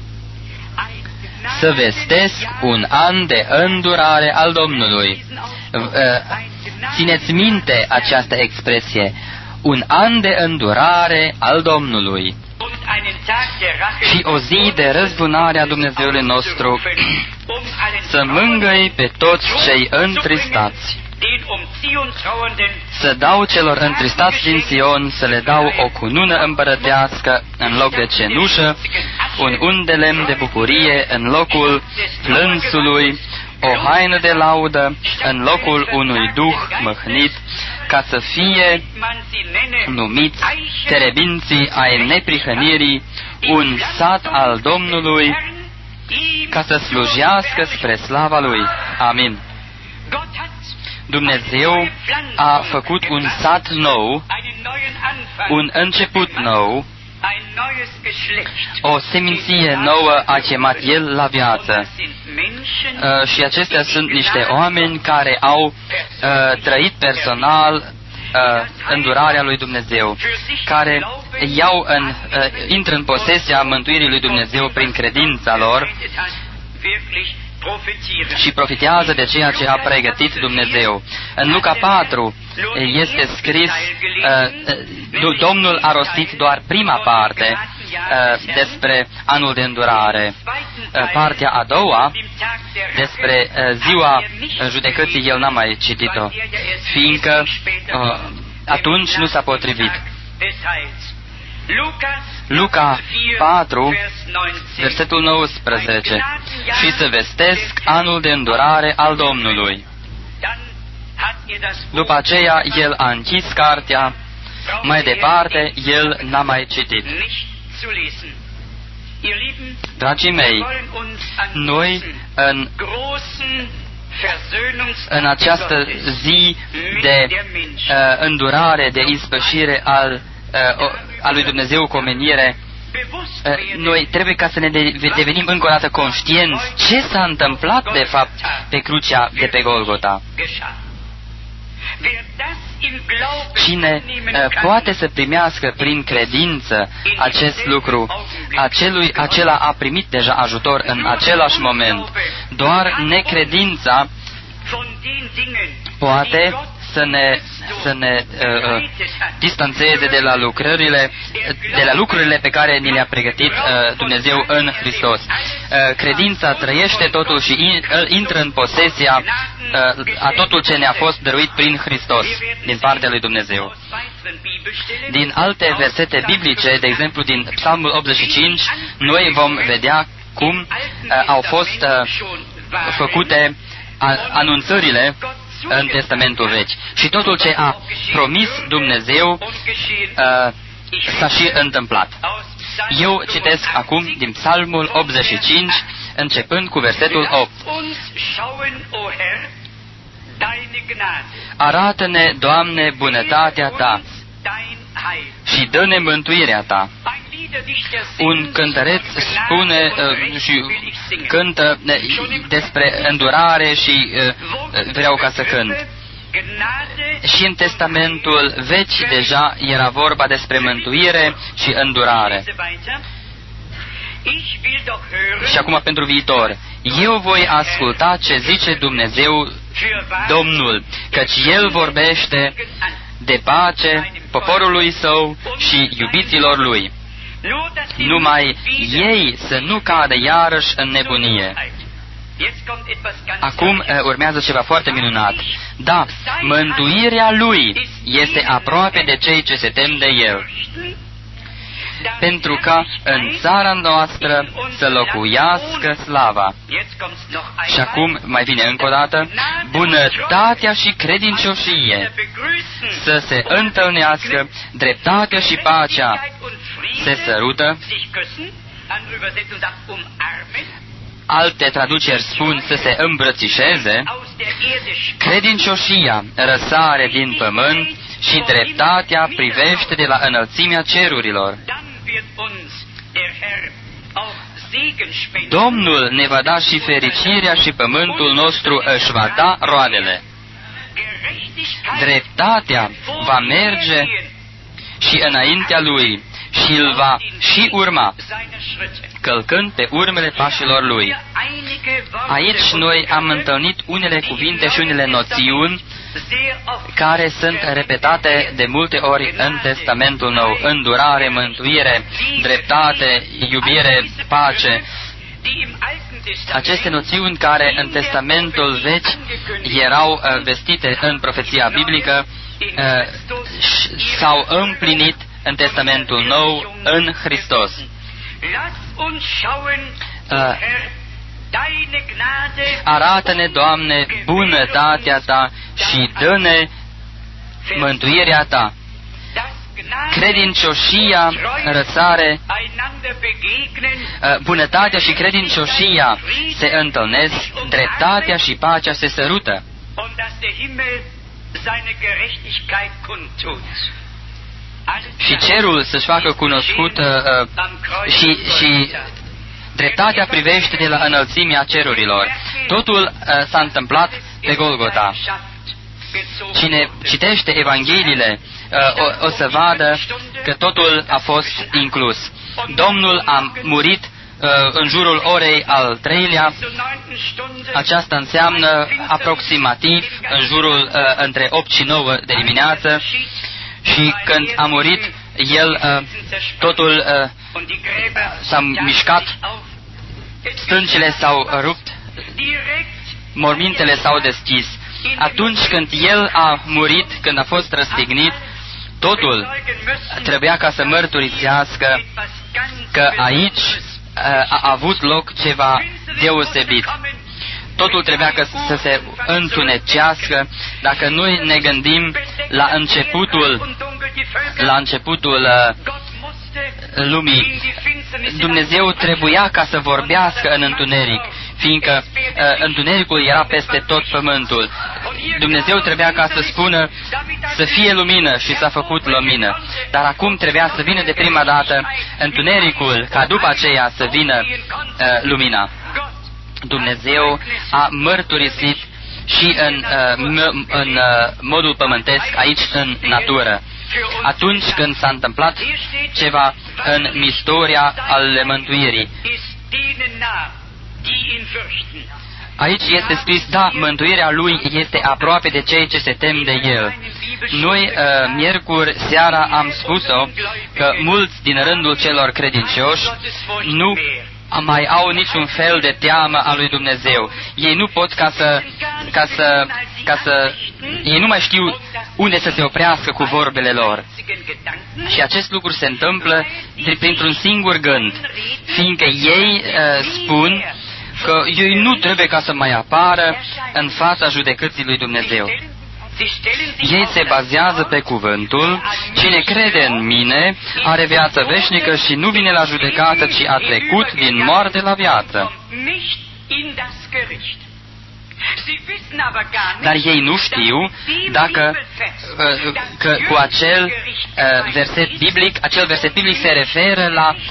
să vestesc un an de îndurare al Domnului. Țineți minte această expresie, un an de îndurare al Domnului și o zi de răzbunare a Dumnezeului nostru, să mângâi pe toți cei întristați. Să dau celor întristați din Sion, să le dau o cunună împărătească în loc de cenușă, un un de lemn de bucurie în locul plânsului, o haină de laudă în locul unui duh mâhnit, ca să fie numiți terebinții ai neprihănirii, un sat al Domnului, ca să slujească spre slava Lui. Amin. Dumnezeu a făcut un sat nou, un început nou, o seminție nouă a chemat El la viață. Și acestea sunt niște oameni care au trăit personal îndurarea lui Dumnezeu, care intră în posesia mântuirii lui Dumnezeu prin credința lor și profitează de ceea ce a pregătit Dumnezeu. În Luca 4 este scris, Domnul a rostit doar prima parte despre anul de îndurare. Partea a doua, despre ziua judecății, el n-a mai citit-o, fiindcă atunci nu s-a potrivit. Luca 4, versetul 19. Și să vestesc anul de îndurare al Domnului. După aceea, el a închis cartea, mai departe, el n-a mai citit. Dragii mei, noi în această zi de îndurare, de ispășire al lui Dumnezeu cu omenire, noi trebuie ca să ne devenim încă o dată conștienți ce s-a întâmplat de fapt pe crucea de pe Golgota. Cine poate să primească prin credință acest lucru, acela a primit deja ajutor în același moment. Doar necredința poate să ne distanțeze de la lucrurile pe care ni le-a pregătit Dumnezeu în Hristos. Credința trăiește totul și intră în posesia a totul ce ne-a fost dăruit prin Hristos din partea lui Dumnezeu. Din alte versete biblice, de exemplu din Psalmul 85, noi vom vedea cum au fost făcute anunțările în Testamentul Vechi. Și totul ce a promis Dumnezeu s-a și întâmplat. Eu citesc acum din Psalmul 85, începând cu versetul 8. Arată-ne, Doamne, bunătatea Ta și dă-ne mântuirea Ta. Un cântăreț spune și cântă despre îndurare și vreau ca să cânt. Și în Testamentul Vechi deja era vorba despre mântuire și îndurare. Și acum pentru viitor. Eu voi asculta ce zice Dumnezeu Domnul, căci El vorbește de pace poporului Său și iubiților Lui. Numai ei să nu cadă iarăși în nebunie. Acum urmează ceva foarte minunat. Da, mântuirea Lui este aproape de cei ce se tem de El, pentru ca în țara noastră să locuiască slava. Și acum mai vine încă o dată, bunătatea și credincioșie să se întâlnească, dreptatea și pacea se sărută, alte traduceri spun să se îmbrățișeze, credincioșia răsare din pământ și dreptatea privește de la înălțimea cerurilor. Domnul ne va da și fericirea și pământul nostru își va da roadele. Dreptatea va merge și înaintea lui și îl va și urma, călcând pe urmele pașilor lui. Aici noi am întâlnit unele cuvinte și unele noțiuni care sunt repetate de multe ori în Testamentul Nou: îndurare, mântuire, dreptate, iubire, pace. Aceste noțiuni care în Testamentul Vechi erau vestite în profeția biblică s-au împlinit în Testamentul Nou în Hristos. Arată-ne, Doamne, bunătatea Ta și dă-ne mântuirea Ta. Credincioșia răsare, bunătatea și credincioșia se întâlnesc, dreptatea și pacea se sărută. Și cerul să-și facă cunoscut și dreptatea privește de la înălțimea cerurilor. Totul s-a întâmplat pe Golgota. Cine citește Evangheliile o să vadă că totul a fost inclus. Domnul a murit în jurul orei al 3-lea. Aceasta înseamnă aproximativ în jurul între 8 și 9 de dimineață. Și când a murit, el, totul s-a mișcat, stâncile s-au rupt, mormintele s-au deschis. Atunci când el a murit, când a fost răstignit, totul trebuia ca să mărturisească că aici a avut loc ceva deosebit. Totul trebuia să se întunecească. Dacă noi ne gândim la începutul lumii, Dumnezeu trebuia ca să vorbească în întuneric, fiindcă întunericul era peste tot pământul. Dumnezeu trebuia ca să spună să fie lumină și s-a făcut lumină. Dar acum trebuia să vină de prima dată întunericul, ca după aceea să vină lumina. Dumnezeu a mărturisit și în modul pământesc, aici în natură. Atunci când s-a întâmplat ceva în istoria ale mântuirii. Aici este scris, da, mântuirea Lui este aproape de cei ce se tem de El. Noi, miercuri seara, am spus-o că mulți din rândul celor credincioși nu mai au niciun fel de teamă a lui Dumnezeu. Ei nu pot ei nu mai știu unde să se oprească cu vorbele lor. Și acest lucru se întâmplă printr-un singur gând, fiindcă ei spun că ei nu trebuie ca să mai apară în fața judecății lui Dumnezeu. Ei se bazează pe cuvântul: cine crede în mine are viață veșnică și nu vine la judecată, ci a trecut din moarte la viață. Dar ei nu știu dacă că cu acel verset biblic se referă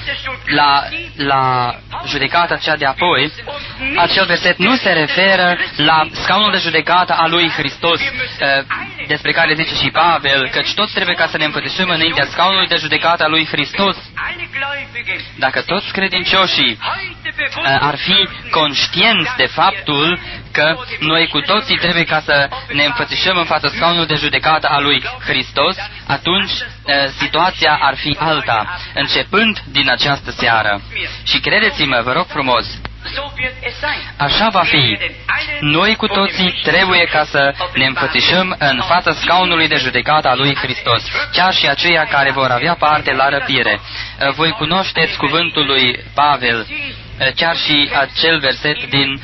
la judecata cea de apoi. Acel verset nu se referă la scaunul de judecată a lui Hristos, despre care zice și Pavel, căci toți trebuie ca să ne împățișăm înaintea scaunului de judecată a lui Hristos. Dacă toți credincioșii ar fi conștienți de faptul că noi cu toții trebuie ca să ne înfățișăm în fața scaunului de judecată a lui Hristos, atunci situația ar fi alta, începând din această seară. Și credeți-mă, vă rog frumos, așa va fi. Noi cu toții trebuie ca să ne înfățișăm în fața scaunului de judecată a lui Hristos, chiar și aceia care vor avea parte la răpire. Voi cunoașteți cuvântul lui Pavel, chiar și acel verset din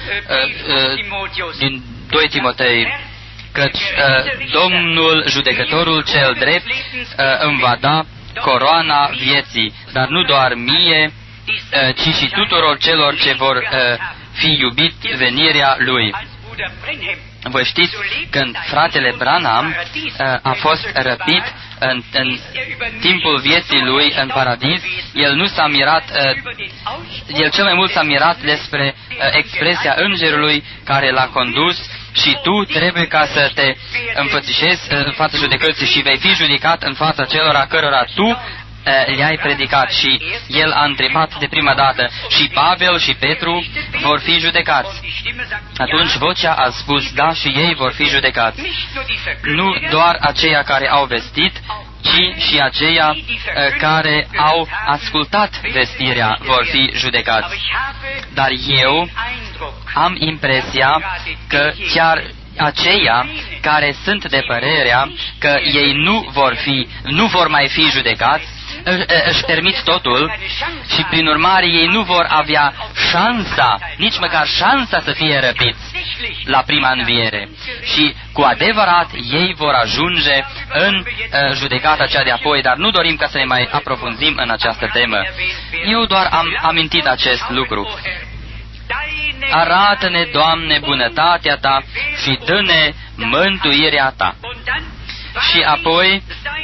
2 Timotei, căci Domnul, judecătorul cel drept, îmi va da coroana vieții, dar nu doar mie, ci și tuturor celor ce vor fi iubit venirea Lui. Voi știți, când fratele Branham a fost răpit în timpul vieții lui în paradis, el nu s-a mirat, el cel mai mult s-a mirat despre expresia îngerului care l-a condus și tu trebuie ca să te înfățișezi în fața judecății și vei fi judecat în fața celor cărora tu le-ai predicat. Și el a întrebat de prima dată, și Pavel și Petru vor fi judecați. Atunci vocea a spus, da, și ei vor fi judecați. Nu doar aceia care au vestit, ci și aceia care au ascultat vestirea vor fi judecați. Dar eu am impresia că chiar aceia care sunt de părerea că ei nu vor mai fi judecați, își permit totul și prin urmare ei nu vor avea șansa, nici măcar șansa să fie răpiți la prima înviere. Și cu adevărat ei vor ajunge în judecata cea de apoi, dar nu dorim ca să ne mai aprofunzim în această temă. Eu doar am amintit acest lucru. Arată-ne, Doamne, bunătatea Ta și dă-ne mântuirea Ta. Și apoi,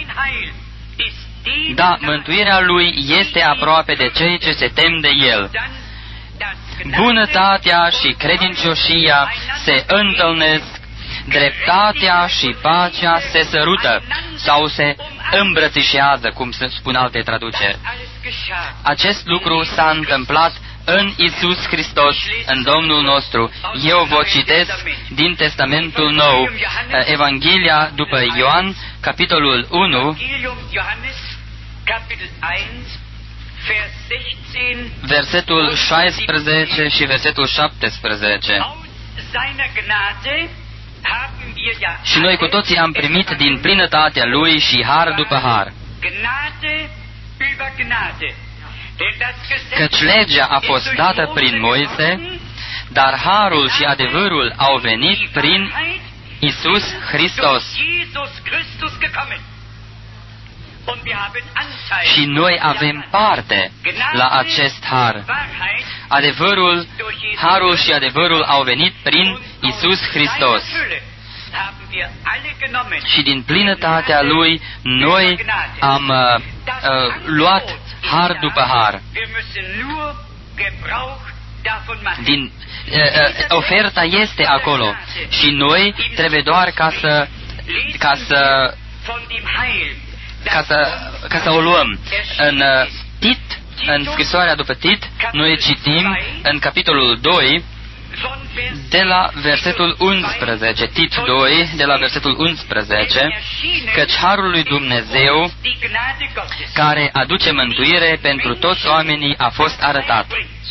da, mântuirea Lui este aproape de cei ce se tem de El. Bunătatea și credincioșia se întâlnesc, dreptatea și pacea se sărută sau se îmbrățișează, cum se spun alte traduceri. Acest lucru s-a întâmplat în Iisus Hristos, în Domnul nostru. Eu vă citesc din Testamentul Nou, Evanghelia după Ioan, capitolul 1, versetul 16 și versetul 17. Și noi cu toții am primit din plinătatea Lui și har după har. Căci legea a fost dată prin Moise, dar harul și adevărul au venit prin Iisus Hristos. Și noi avem parte la acest har. Harul și adevărul au venit prin Iisus Hristos. Și din plinătatea Lui noi am luat har după har. Oferta este acolo și noi trebuie doar ca să o luăm. În Tit, în scrisoarea după Tit, noi citim în capitolul 2 de la versetul 11, Tit 2, de la versetul 11, căci harul lui Dumnezeu care aduce mântuire pentru toți oamenii a fost arătat.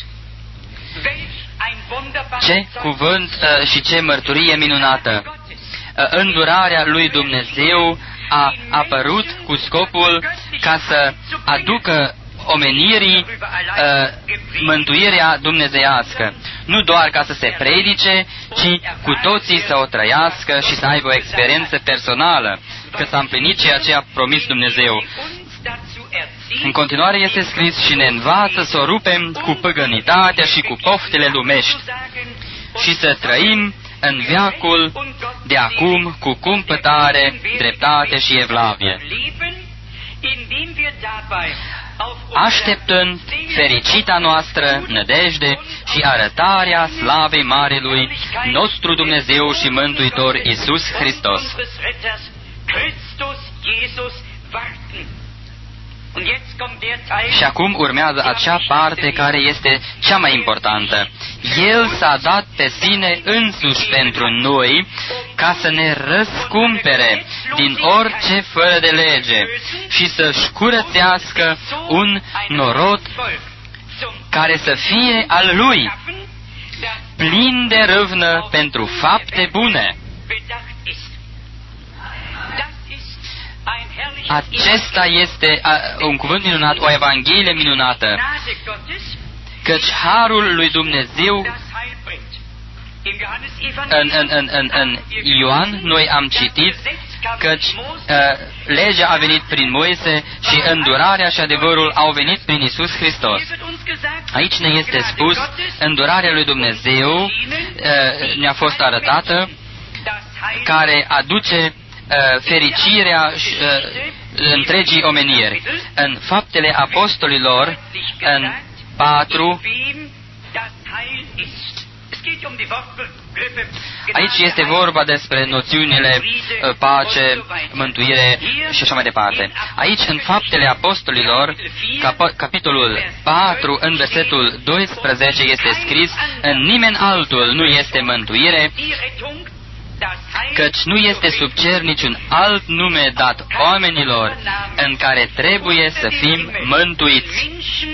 Ce cuvânt și ce mărturie minunată! Îndurarea lui Dumnezeu a apărut cu scopul ca să aducă omenirii mântuirea dumnezeiască. Nu doar ca să se predice, ci cu toții să o trăiască și să aibă o experiență personală, că s-a împlinit ceea ce a promis Dumnezeu. În continuare este scris, și ne învață să o rupem cu păgânitatea și cu poftele lumești și să trăim în veacul de acum cu cumpătare, dreptate și evlavie, așteptând fericita noastră nădejde și arătarea slavei Marelui nostru Dumnezeu și Mântuitor Iisus Hristos. Și acum urmează acea parte care este cea mai importantă. El s-a dat pe sine însuși pentru noi ca să ne răscumpere din orice fără de lege și să-și curățească un norod care să fie al Lui, plin de râvnă pentru fapte bune. Acesta este un cuvânt minunat, o evanghelie minunată, căci harul lui Dumnezeu în Ioan noi am citit căci legea a venit prin Moise și îndurarea și adevărul au venit prin Iisus Hristos. Aici ne este spus, îndurarea lui Dumnezeu ne-a fost arătată, care aduce fericirea întregii omeniri. În Faptele Apostolilor, în 4, aici este vorba despre noțiunile pace, mântuire și așa mai departe. Aici, în Faptele Apostolilor, capitolul 4, în versetul 12, este scris: în nimeni altul nu este mântuire, căci nu este sub cer niciun alt nume dat oamenilor în care trebuie să fim mântuiți.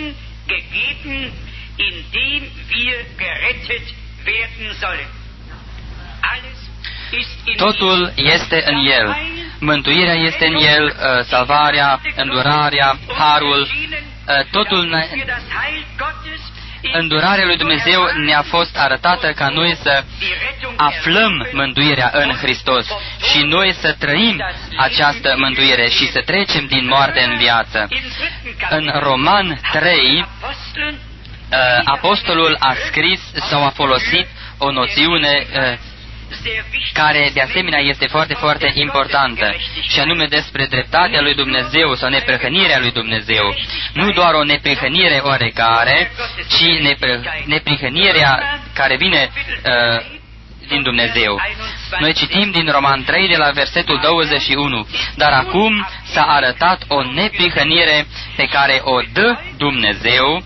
Totul este în El. Mântuirea este în El, salvarea, îndurarea, harul, totul. Îndurarea lui Dumnezeu ne-a fost arătată ca noi să aflăm mântuirea în Hristos și noi să trăim această mântuire și să trecem din moarte în viață. În Roman 3, apostolul a scris sau a folosit o noțiune care de asemenea este foarte, foarte importantă, și anume despre dreptatea lui Dumnezeu sau neprihănirea lui Dumnezeu. Nu doar o neprihănire oarecare, ci neprihănirea care vine din Dumnezeu. Noi citim din Roman 3 de la versetul 21. Dar acum s-a arătat o neprihănire pe care o dă Dumnezeu,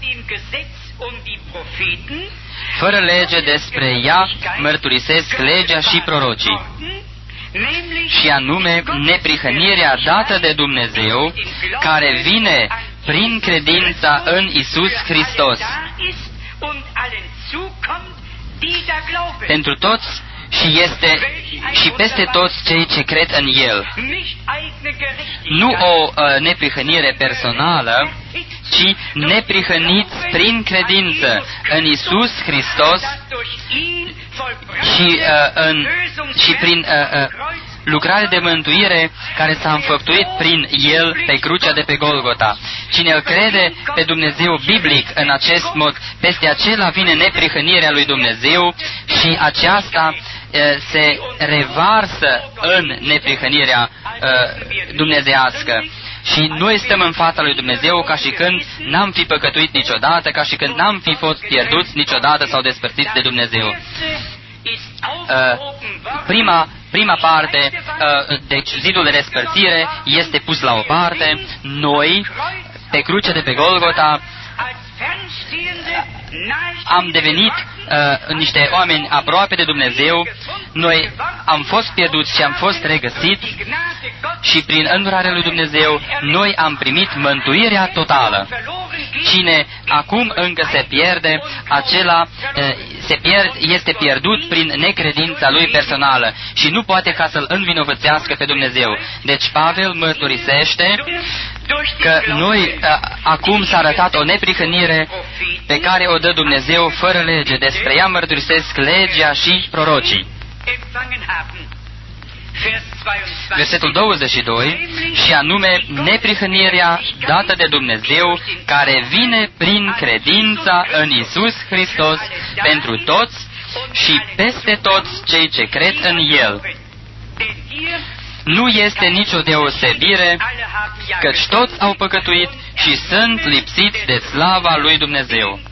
fără lege, despre ea mărturisesc legea și prorocii, și anume neprihănirea dată de Dumnezeu, care vine prin credința în Iisus Hristos, pentru toți și peste toți cei ce cred în El. Nu o neprihănire personală, ci neprihăniți prin credință în Iisus Hristos și prin lucrare de mântuire care s-a înfăptuit prin El pe crucea de pe Golgota. Cine îl crede pe Dumnezeu biblic în acest mod, peste acela vine neprihănirea lui Dumnezeu și aceasta se revarsă în neprihănirea dumnezeiască. Și noi stăm în fața lui Dumnezeu ca și când n-am fi păcătuit niciodată, ca și când n-am fi fost pierduți niciodată sau despărțiți de Dumnezeu. Prima parte, deci zidul de despărțire, este pus la o parte. Noi, pe crucea de pe Golgota, am devenit niște oameni aproape de Dumnezeu. Noi am fost pierduți și am fost regăsiți și prin îndurarea lui Dumnezeu noi am primit mântuirea totală. Cine acum încă se pierde, acela este pierdut prin necredința lui personală și nu poate ca să-L învinovățească pe Dumnezeu. Deci Pavel mărturisește că noi acum s-a arătat o neprihănire pe care o dă Dumnezeu fără lege. Despre ea mărturisesc legea și prorocii. Versetul 22, și anume neprihănirea dată de Dumnezeu care vine prin credința în Iisus Hristos pentru toți și peste toți cei ce cred în El. Nu este nicio deosebire, căci toți au păcătuit și sunt lipsiți de slava lui Dumnezeu.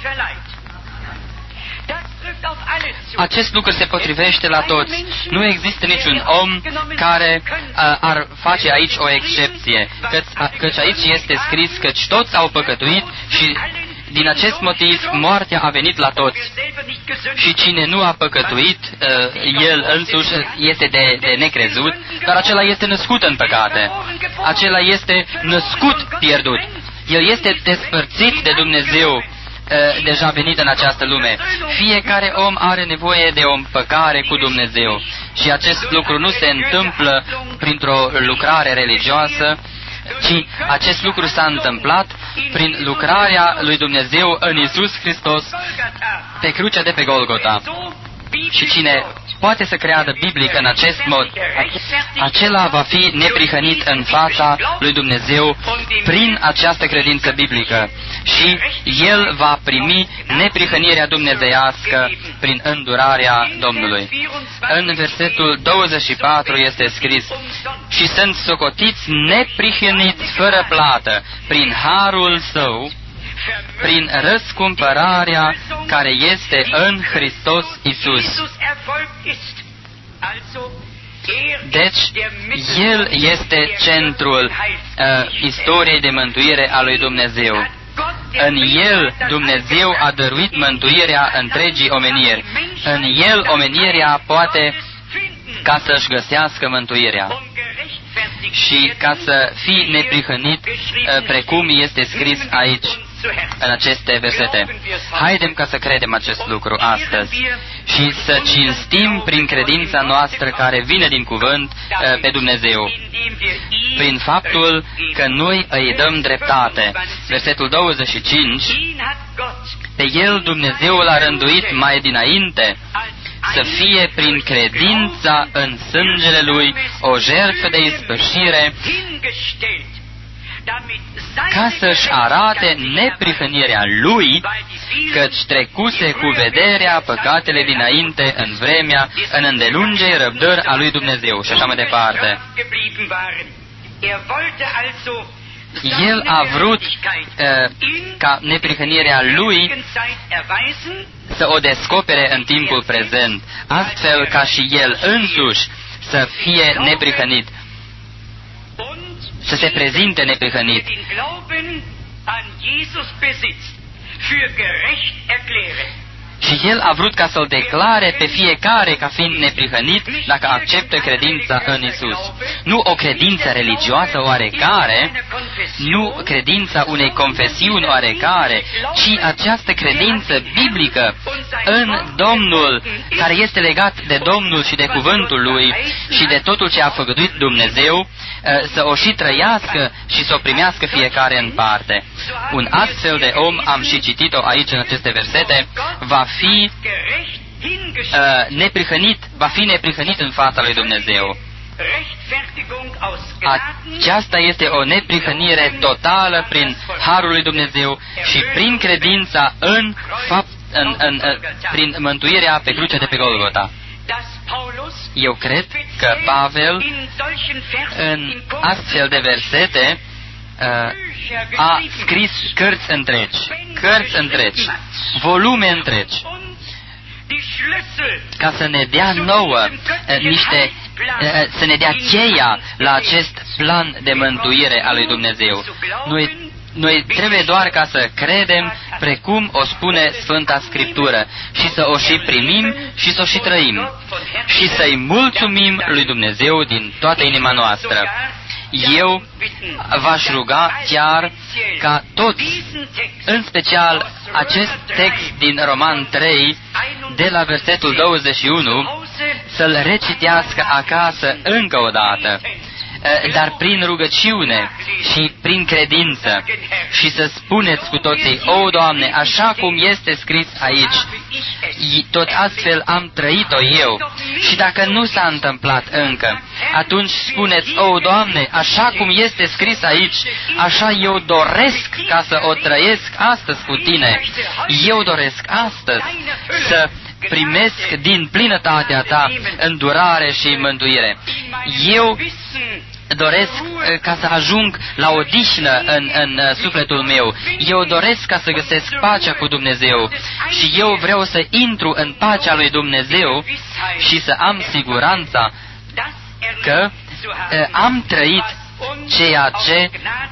Acest lucru se potrivește la toți. Nu există niciun om care ar face aici o excepție, căci aici este scris căci toți au păcătuit și din acest motiv moartea a venit la toți. Și cine nu a păcătuit, el însuși este de necrezut, dar acela este născut în păcate. Acela este născut pierdut. El este despărțit de Dumnezeu, deja venit în această lume. Fiecare om are nevoie de o împăcare cu Dumnezeu. Și acest lucru nu se întâmplă printr-o lucrare religioasă, ci acest lucru s-a întâmplat prin lucrarea lui Dumnezeu în Iisus Hristos pe crucea de pe Golgota. Și cine poate să creadă biblic în acest mod, acela va fi neprihănit în fața lui Dumnezeu prin această credință biblică și el va primi neprihănirea dumnezeiască prin îndurarea Domnului. În versetul 24 este scris: și sunt socotiți neprihăniți fără plată prin harul Său, prin răscumpărarea care este în Hristos Iisus. Deci, El este centrul istoriei de mântuire a lui Dumnezeu. În El Dumnezeu a dăruit mântuirea întregii omeniri. În El omenirea poate ca să-și găsească mântuirea și ca să fii neprihănit, precum este scris aici, în aceste versete. Haidem ca să credem acest lucru astăzi și să cinstim prin credința noastră care vine din cuvânt pe Dumnezeu, prin faptul că noi îi dăm dreptate. Versetul 25, pe El Dumnezeu l-a rânduit mai dinainte să fie prin credința în sângele Lui o jertfă de ispășire, ca să-și arate neprihănirea Lui, căci trecuse cu vederea păcatele dinainte în vremea, în îndelungei răbdări a lui Dumnezeu. Și așa mai departe. El a vrut ca neprihănirea Lui să o descopere în timpul prezent, astfel ca și El însuși să fie neprihănit, să se prezinte neprihănit. Și El a vrut ca să-L declare pe fiecare ca fiind neprihănit dacă acceptă credința în Isus. Nu o credință religioasă oarecare, nu credința unei confesiuni oarecare, ci această credință biblică în Domnul, care este legat de Domnul și de cuvântul Lui și de totul ce a făgăduit Dumnezeu, să o și trăiască și să o primească fiecare în parte. Un astfel de om, am și citit-o aici în aceste versete, va fi neprihănit în fața lui Dumnezeu. Aceasta este o neprihănire totală prin harul lui Dumnezeu și prin credința prin mântuirea pe crucea de pe Golgota. Eu cred că Pavel, în astfel de versete, a scris cărți întregi, volume întregi, ca să ne dea nouă să ne dea cheia la acest plan de mântuire a lui Dumnezeu. Noi trebuie doar ca să credem precum o spune Sfânta Scriptură și să o și primim și să o și trăim și să-i mulțumim lui Dumnezeu din toată inima noastră. Eu v-aș ruga chiar ca toți, în special acest text din Roman 3, de la versetul 21, să-l recitească acasă încă o dată, dar prin rugăciune și prin credință, și să spuneți cu toții: o, Doamne, așa cum este scris aici, tot astfel am trăit-o eu, și dacă nu s-a întâmplat încă, atunci spuneți: o, Doamne, așa cum este scris aici, așa eu doresc ca să o trăiesc astăzi cu Tine. Eu doresc astăzi să primesc din plinătatea Ta îndurare și mântuire. Eu doresc ca să ajung la odihnă în sufletul meu. Eu doresc ca să găsesc pacea cu Dumnezeu și eu vreau să intru în pacea lui Dumnezeu și să am siguranța că am trăit ceea ce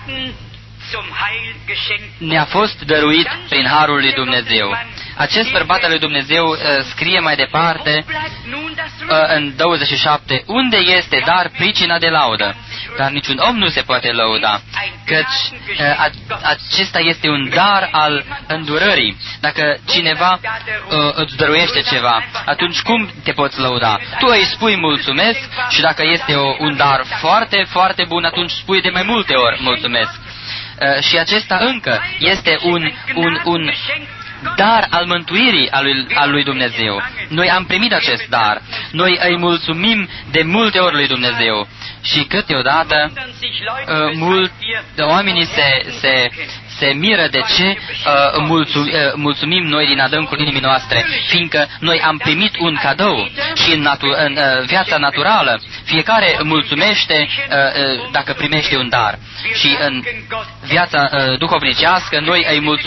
ne-a fost dăruit prin harul lui Dumnezeu. Acest bărbat al lui Dumnezeu scrie mai departe în 27: unde este dar pricina de laudă? Dar niciun om nu se poate lăuda, căci acesta este un dar al îndurării. Dacă cineva îți dăruiește ceva, atunci cum te poți lăuda? Tu îi spui mulțumesc și dacă este un dar foarte, foarte bun, atunci spui de mai multe ori mulțumesc. Și acesta încă este dar al mântuirii al lui Dumnezeu. Noi am primit acest dar. Noi îi mulțumim de multe ori lui Dumnezeu. Și câteodată oamenii se miră de ce mulțumim noi din adâncul inimii noastre, fiindcă noi am primit un cadou și în viața naturală fiecare mulțumește dacă primește un dar. Și în viața duhovnicească noi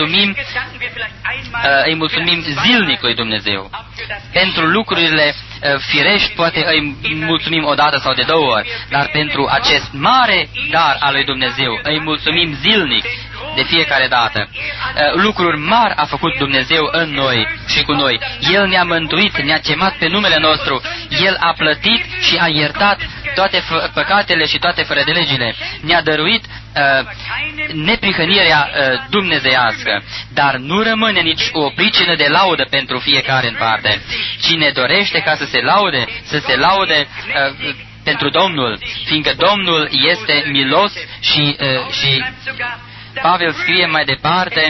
îi mulțumim zilnic lui Dumnezeu. Pentru lucrurile firești poate îi mulțumim o dată sau de două ori, dar pentru acest mare dar al lui Dumnezeu îi mulțumim zilnic, de fiecare dată. Lucruri mari a făcut Dumnezeu în noi și cu noi. El ne-a mântuit, ne-a chemat pe numele nostru, El a plătit și a iertat toate păcatele și toate fără de legile. Ne-a dăruit neprihănirea dumnezeiască, dar nu rămâne nici o pricină de laudă pentru fiecare în parte. Cine dorește ca să se laude pentru Domnul, fiindcă Domnul este milos și Pavel scrie mai departe: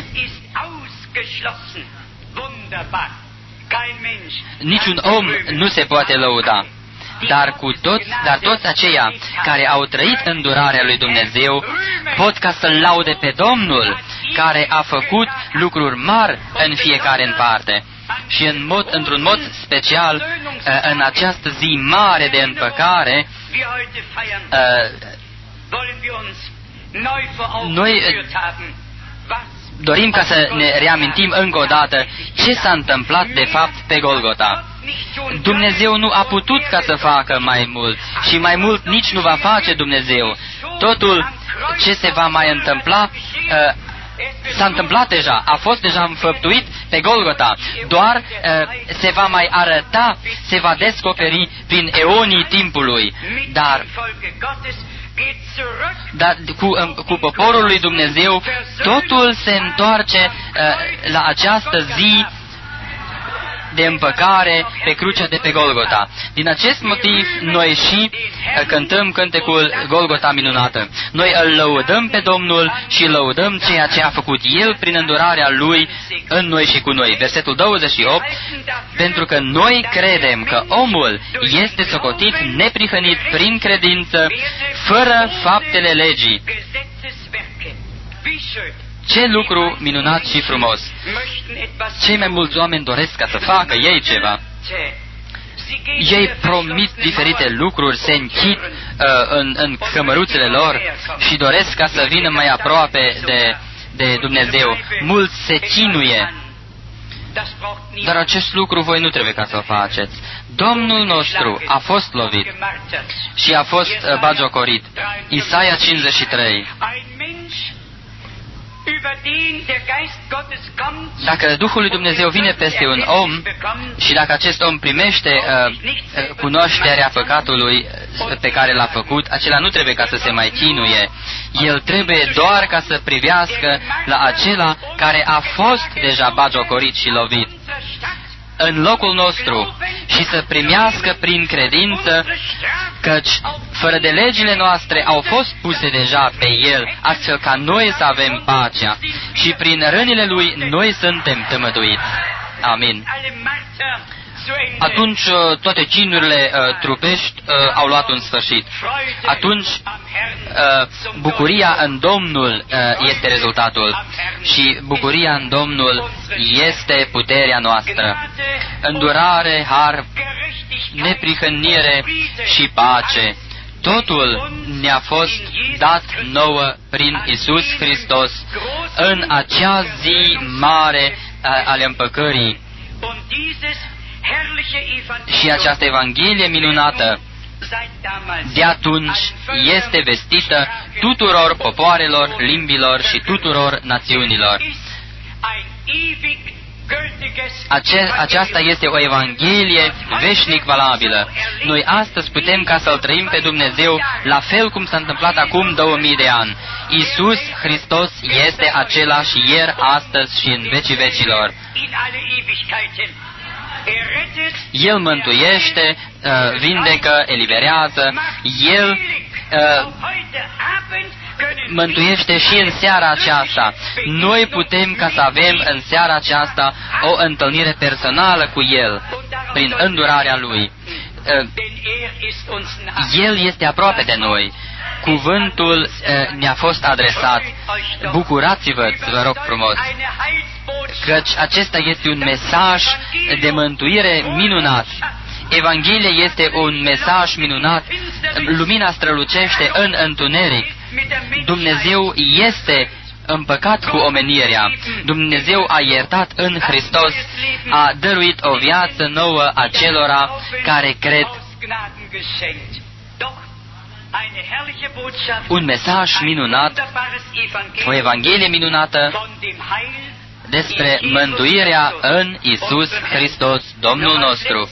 niciun om nu se poate lăuda, dar toți aceia care au trăit îndurarea lui Dumnezeu pot ca să-L laude pe Domnul, care a făcut lucruri mari în fiecare în parte. Și într-un mod special, în această zi mare de împăcare, noi dorim ca să ne reamintim încă o dată ce s-a întâmplat de fapt pe Golgota. Dumnezeu nu a putut ca să facă mai mult și mai mult nici nu va face Dumnezeu. Totul ce se va mai întâmpla s-a întâmplat deja, a fost deja înfăptuit pe Golgota. Doar se va mai arăta, se va descoperi prin eonii timpului. Dar cu poporul lui Dumnezeu totul se întoarce la această zi de împăcare pe crucea de pe Golgota. Din acest motiv noi și cântăm cântecul Golgota minunată. Noi îl lăudăm pe Domnul și lăudăm ceea ce a făcut El prin îndurarea Lui în noi și cu noi. Versetul 28, pentru că noi credem că omul este socotit neprihănit prin credință, fără faptele legii. Ce lucru minunat și frumos! Cei mai mulți oameni doresc ca să facă ei ceva. Ei promit diferite lucruri, se închid în cămăruțele lor și doresc ca să vină mai aproape de Dumnezeu. Mulți se chinuie. Dar acest lucru voi nu trebuie ca să o faceți. Domnul nostru a fost lovit și a fost bagiocorit. Isaia 53. Dacă Duhul lui Dumnezeu vine peste un om și dacă acest om primește cunoașterea păcatului pe care l-a făcut, acela nu trebuie ca să se mai chinuie. El trebuie doar ca să privească la acela care a fost deja bagiocorit și lovit în locul nostru și să primească prin credință, căci fără de legile noastre au fost puse deja pe El, astfel ca noi să avem pacea și prin rănile Lui noi suntem tămăduiți. Amin. Atunci toate chinurile trupești au luat un sfârșit. Atunci bucuria în Domnul este rezultatul și bucuria în Domnul este puterea noastră. Îndurare, har, neprihănire și pace. Totul ne-a fost dat nouă prin Iisus Hristos în acea zi mare ale împăcării. Și această Evanghelie minunată de atunci este vestită tuturor popoarelor, limbilor și tuturor națiunilor. Aceasta este o Evanghelie veșnic valabilă. Noi astăzi putem ca să-L trăim pe Dumnezeu la fel cum s-a întâmplat acum 2000 de ani. Iisus Hristos este același ieri, astăzi și în vecii vecilor. El mântuiește, vindecă, eliberează. El mântuiește și în seara aceasta. Noi putem ca să avem în seara aceasta o întâlnire personală cu El, prin îndurarea Lui. El este aproape de noi. Cuvântul ne-a fost adresat. Bucurați-vă, vă rog frumos, căci acesta este un mesaj de mântuire minunat. Evanghelia este un mesaj minunat. Lumina strălucește în întuneric. Dumnezeu este împăcat cu omenirea. Dumnezeu a iertat în Hristos, a dăruit o viață nouă acelora care cred. Un mesaj minunat, o Evanghelie minunată despre mântuirea în Iisus Hristos, Domnul nostru.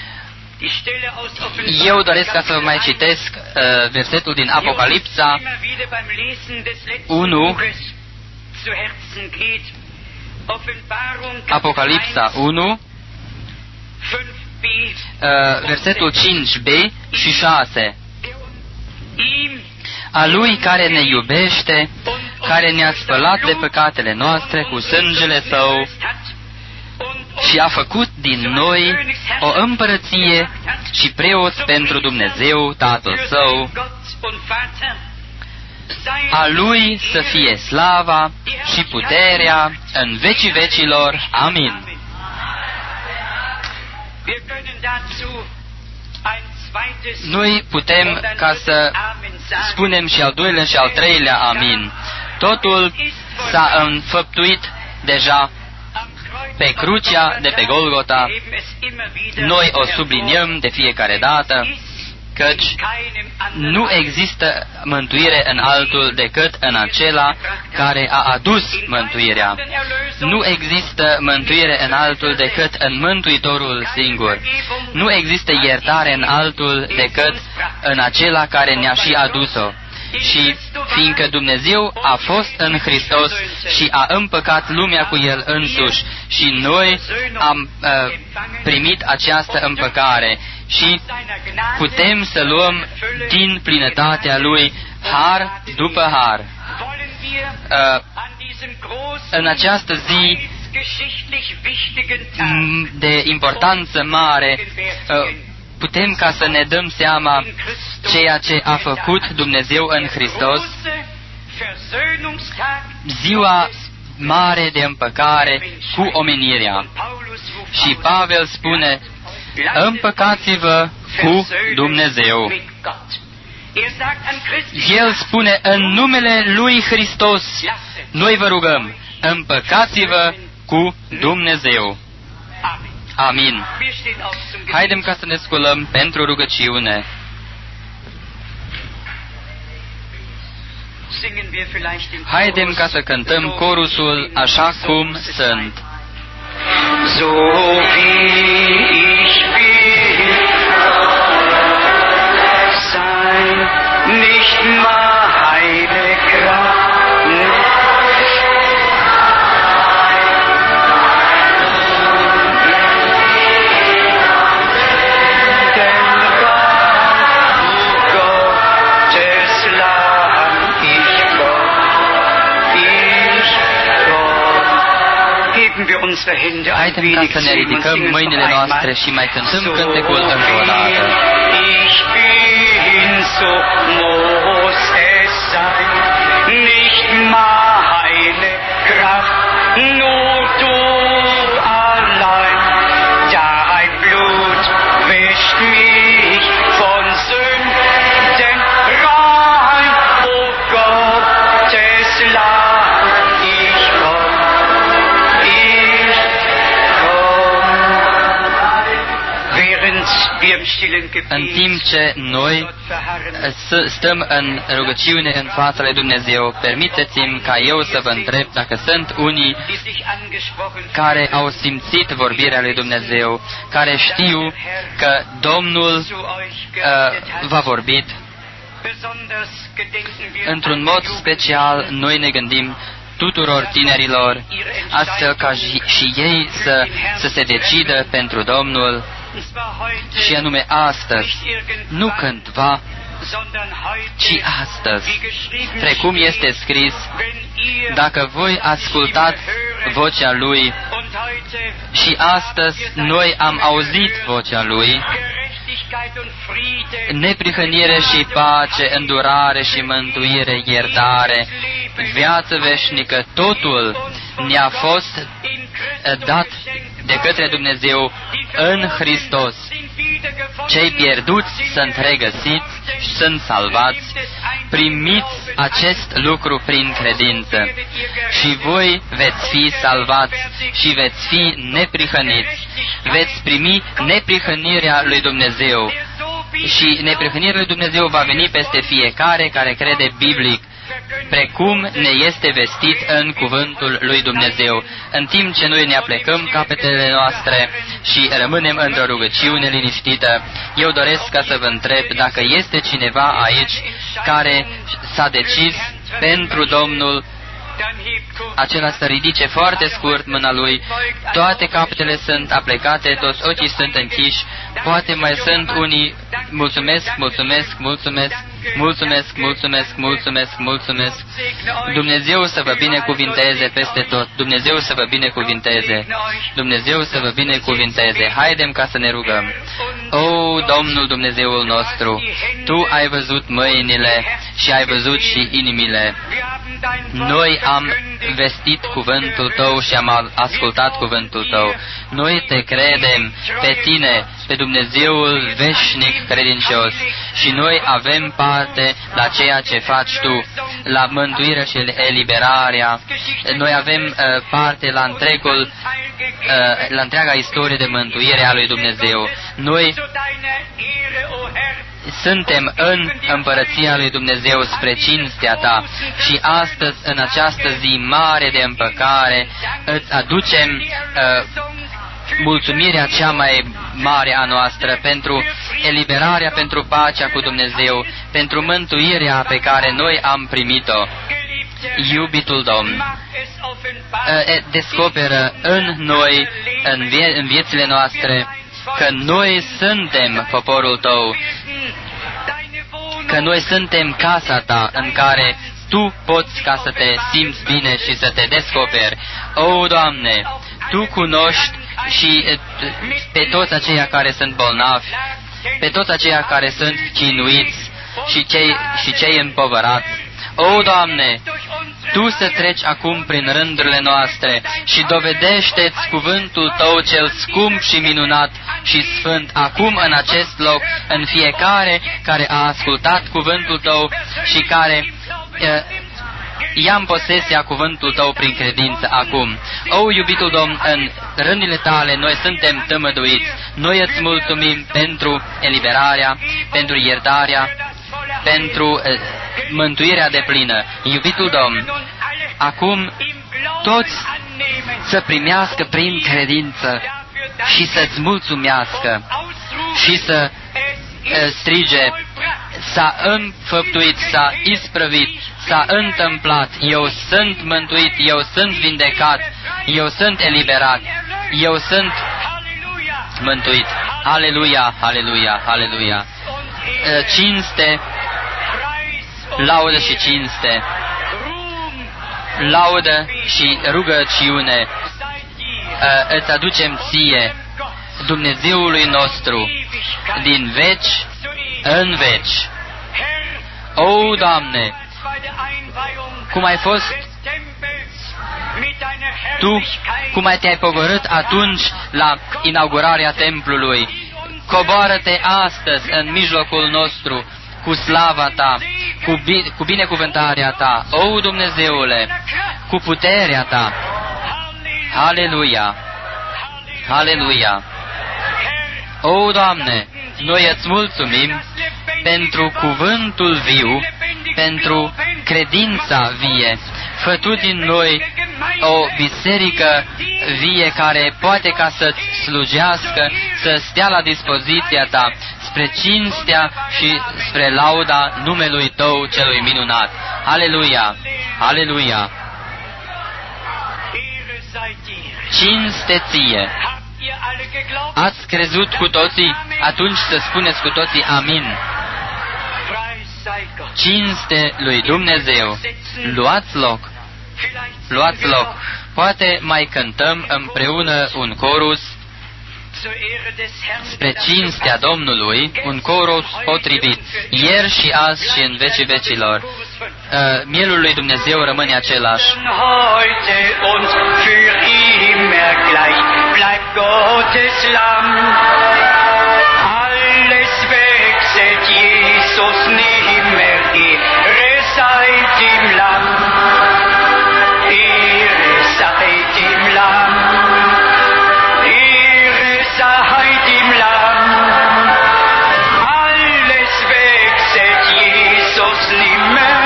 Eu doresc ca să vă mai citesc versetul din Apocalipsa 1, Apocalipsa 1, versetul 5b și 6. A Lui care ne iubește, care ne-a spălat de păcatele noastre cu sângele Său și a făcut din noi o împărăție și preoți pentru Dumnezeu Tatăl Său. A Lui să fie slava și puterea în vecii vecilor. Amin. Noi putem ca să spunem și al doilea și al treilea amin. Totul s-a înfăptuit deja pe crucea de pe Golgota. Noi o subliniem de fiecare dată, căci nu există mântuire în altul decât în acela care a adus mântuirea. Nu există mântuire în altul decât în Mântuitorul singur. Nu există iertare în altul decât în acela care ne-a și adus-o. Și fiindcă Dumnezeu a fost în Hristos și a împăcat lumea cu El însuși și noi am primit această împăcare și putem să luăm din plinătatea Lui har după har. În această zi de importanță mare putem ca să ne dăm seama ceea ce a făcut Dumnezeu în Hristos, ziua mare de împăcare cu omenirea. Și Pavel spune, împăcați-vă cu Dumnezeu. El spune, în numele Lui Hristos, noi vă rugăm, împăcați-vă cu Dumnezeu. Amin. Haidem ca să ne sculăm pentru rugăciune. Haidem ca să cântăm corusul așa cum sunt. So wie ich bin, sein nicht meine Kraft. Haideți ca să ne ridicăm mâinile noastre și mai cântăm cântecul încă o dată. Ich bin, so muss es sein, nicht meine Kraft, nur du allein. Dein Blut wäscht mich von Sünden rein, o Gottes Lamm, ich komm. În timp ce noi stăm în rugăciune în fața lui Dumnezeu, permiteți-mi ca eu să vă întreb dacă sunt unii care au simțit vorbirea lui Dumnezeu, care știu că Domnul v-a vorbit. Într-un mod special, noi ne gândim tuturor tinerilor, astfel ca și ei să se decidă pentru Domnul, și anume astăzi, nu cândva, ci astăzi, precum este scris, dacă voi ascultați vocea Lui, și astăzi noi am auzit vocea Lui, neprihănire și pace, îndurare și mântuire, iertare, viață veșnică, totul ne-a fost dat de către Dumnezeu în Hristos. Cei pierduți sunt regăsiți și sunt salvați. Primiți acest lucru prin credință și voi veți fi salvați și veți fi neprihăniți. Veți primi neprihănirea lui Dumnezeu și neprihănirea lui Dumnezeu va veni peste fiecare care crede biblic, precum ne este vestit în cuvântul lui Dumnezeu. În timp ce noi ne aplecăm capetele noastre și rămânem într-o rugăciune liniștită, eu doresc ca să vă întreb dacă este cineva aici care s-a decis pentru Domnul, acela să ridice foarte scurt mâna lui. Toate capetele sunt aplecate, toți ochii sunt închiși. Poate mai sunt unii. Mulțumesc, mulțumesc, mulțumesc, mulțumesc, mulțumesc, mulțumesc, mulțumesc. Dumnezeu să vă binecuvinteze peste tot. Dumnezeu să vă binecuvinteze. Dumnezeu să vă binecuvinteze. Haidem ca să ne rugăm. O, Domnul Dumnezeul nostru, Tu ai văzut mâinile și ai văzut și inimile. Noi am vestit cuvântul Tău și am ascultat cuvântul Tău. Noi Te credem pe Tine, pe Dumnezeul veșnic credincios, și noi avem parte la ceea ce faci Tu, la mântuirea și eliberarea. Noi avem parte la la întreaga istorie de mântuire a lui Dumnezeu. Noi suntem în împărăția lui Dumnezeu spre cinstea Ta și astăzi, în această zi mare de împăcare, îți aducem mulțumirea cea mai mare a noastră pentru eliberarea, pentru pacea cu Dumnezeu, pentru mântuirea pe care noi am primit-o. Iubitul Domn, descoperă în noi, în viețile noastre, că noi suntem poporul Tău, că noi suntem casa Ta în care Tu poți ca să te simți bine și să te descoperi. O, Doamne, Tu cunoști și pe toți aceia care sunt bolnavi, pe toți aceia care sunt chinuiți și cei împovărați. O, Doamne, Tu să treci acum prin rândurile noastre și dovedește-ți cuvântul Tău cel scump și minunat și sfânt acum în acest loc, în fiecare care a ascultat cuvântul Tău și care ia în posesia cuvântul Tău prin credință acum. O, iubitul Domn, în rândile Tale noi suntem tămăduiți. Noi îți mulțumim pentru eliberarea, pentru iertarea, pentru mântuirea deplină. Iubitul Domn, acum toți să primească prin credință și să-ți mulțumească și să strige: s-a înfăptuit, s-a isprăvit, s-a întâmplat, eu sunt mântuit, eu sunt vindecat, eu sunt eliberat, eu sunt mântuit. Aleluia, aleluia, aleluia. Cinste, laudă și cinste, laudă și rugăciune îți aducem Ție, Dumnezeului nostru, din veci în veci. O, Doamne, cum ai fost Tu, cum ai te-ai pogorât atunci la inaugurarea templului, coboară-te astăzi în mijlocul nostru cu slava Ta, cu binecuvântarea Ta, o, Dumnezeule, cu puterea Ta. Aleluia! Aleluia! O, Doamne, noi îți mulțumim pentru cuvântul viu, pentru credința vie. Fă Tu din noi o biserică vie care poate ca să-ți slujească, să stea la dispoziția Ta, spre cinstea și spre lauda numelui Tău celui minunat. Aleluia! Aleluia! Cinste Ție! Ați crezut cu toții? Atunci să spuneți cu toții amin. Cinste lui Dumnezeu! Luați loc! Luați loc! Poate mai cântăm împreună un corus spre cinstea Domnului, un corus potrivit, ieri și azi și în vecii vecilor. Mielul lui Dumnezeu rămâne același. Heute und für immer gleich bleibt Gottes Lamm. Alles wechselt, Jesus nimmer Ehre sei dem Lamm. Ehre sei dem Lamm. Ehre sei dem Lamm. Alles wechselt, Jesus nimmer.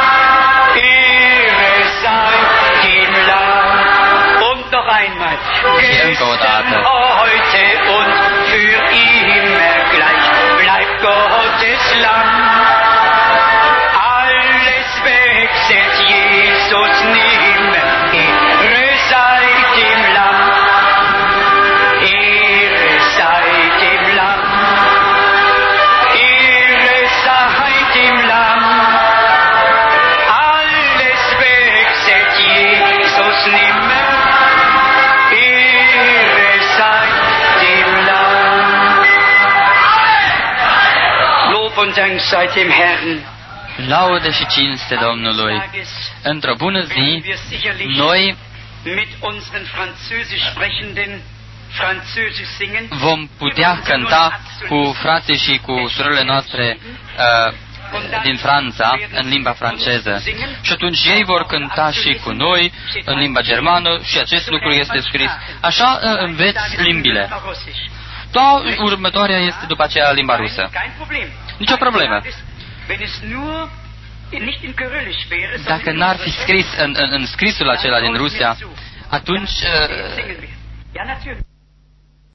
Ehre sei dem Lamm. Und noch einmal. Gestern, heute und für immer gleich bleibt Gottes Lamm. Alles wechselt, Jesus nimmer. Ehre sei dem Lamm. Ehre sei dem Lamm. Ehre sei dem Lamm. Alles wechselt, Jesus nimmer. Ehre sei dem Lamm. Lob und Dank sei dem Herrn. Laudă și cinste Domnului! Într-o bună zi, noi mit unseren französisch sprechenden Französisch singen. vom putea cânta cu frații și cu surorile noastre din Franța, în limba franceză. Și atunci ei vor cânta și cu noi, în limba germană, și acest lucru este scris. Așa înveți limbile. Următoarea este după aceea limba rusă. Nicio problemă. Dacă n-ar fi scris în scrisul acela din Rusia, atunci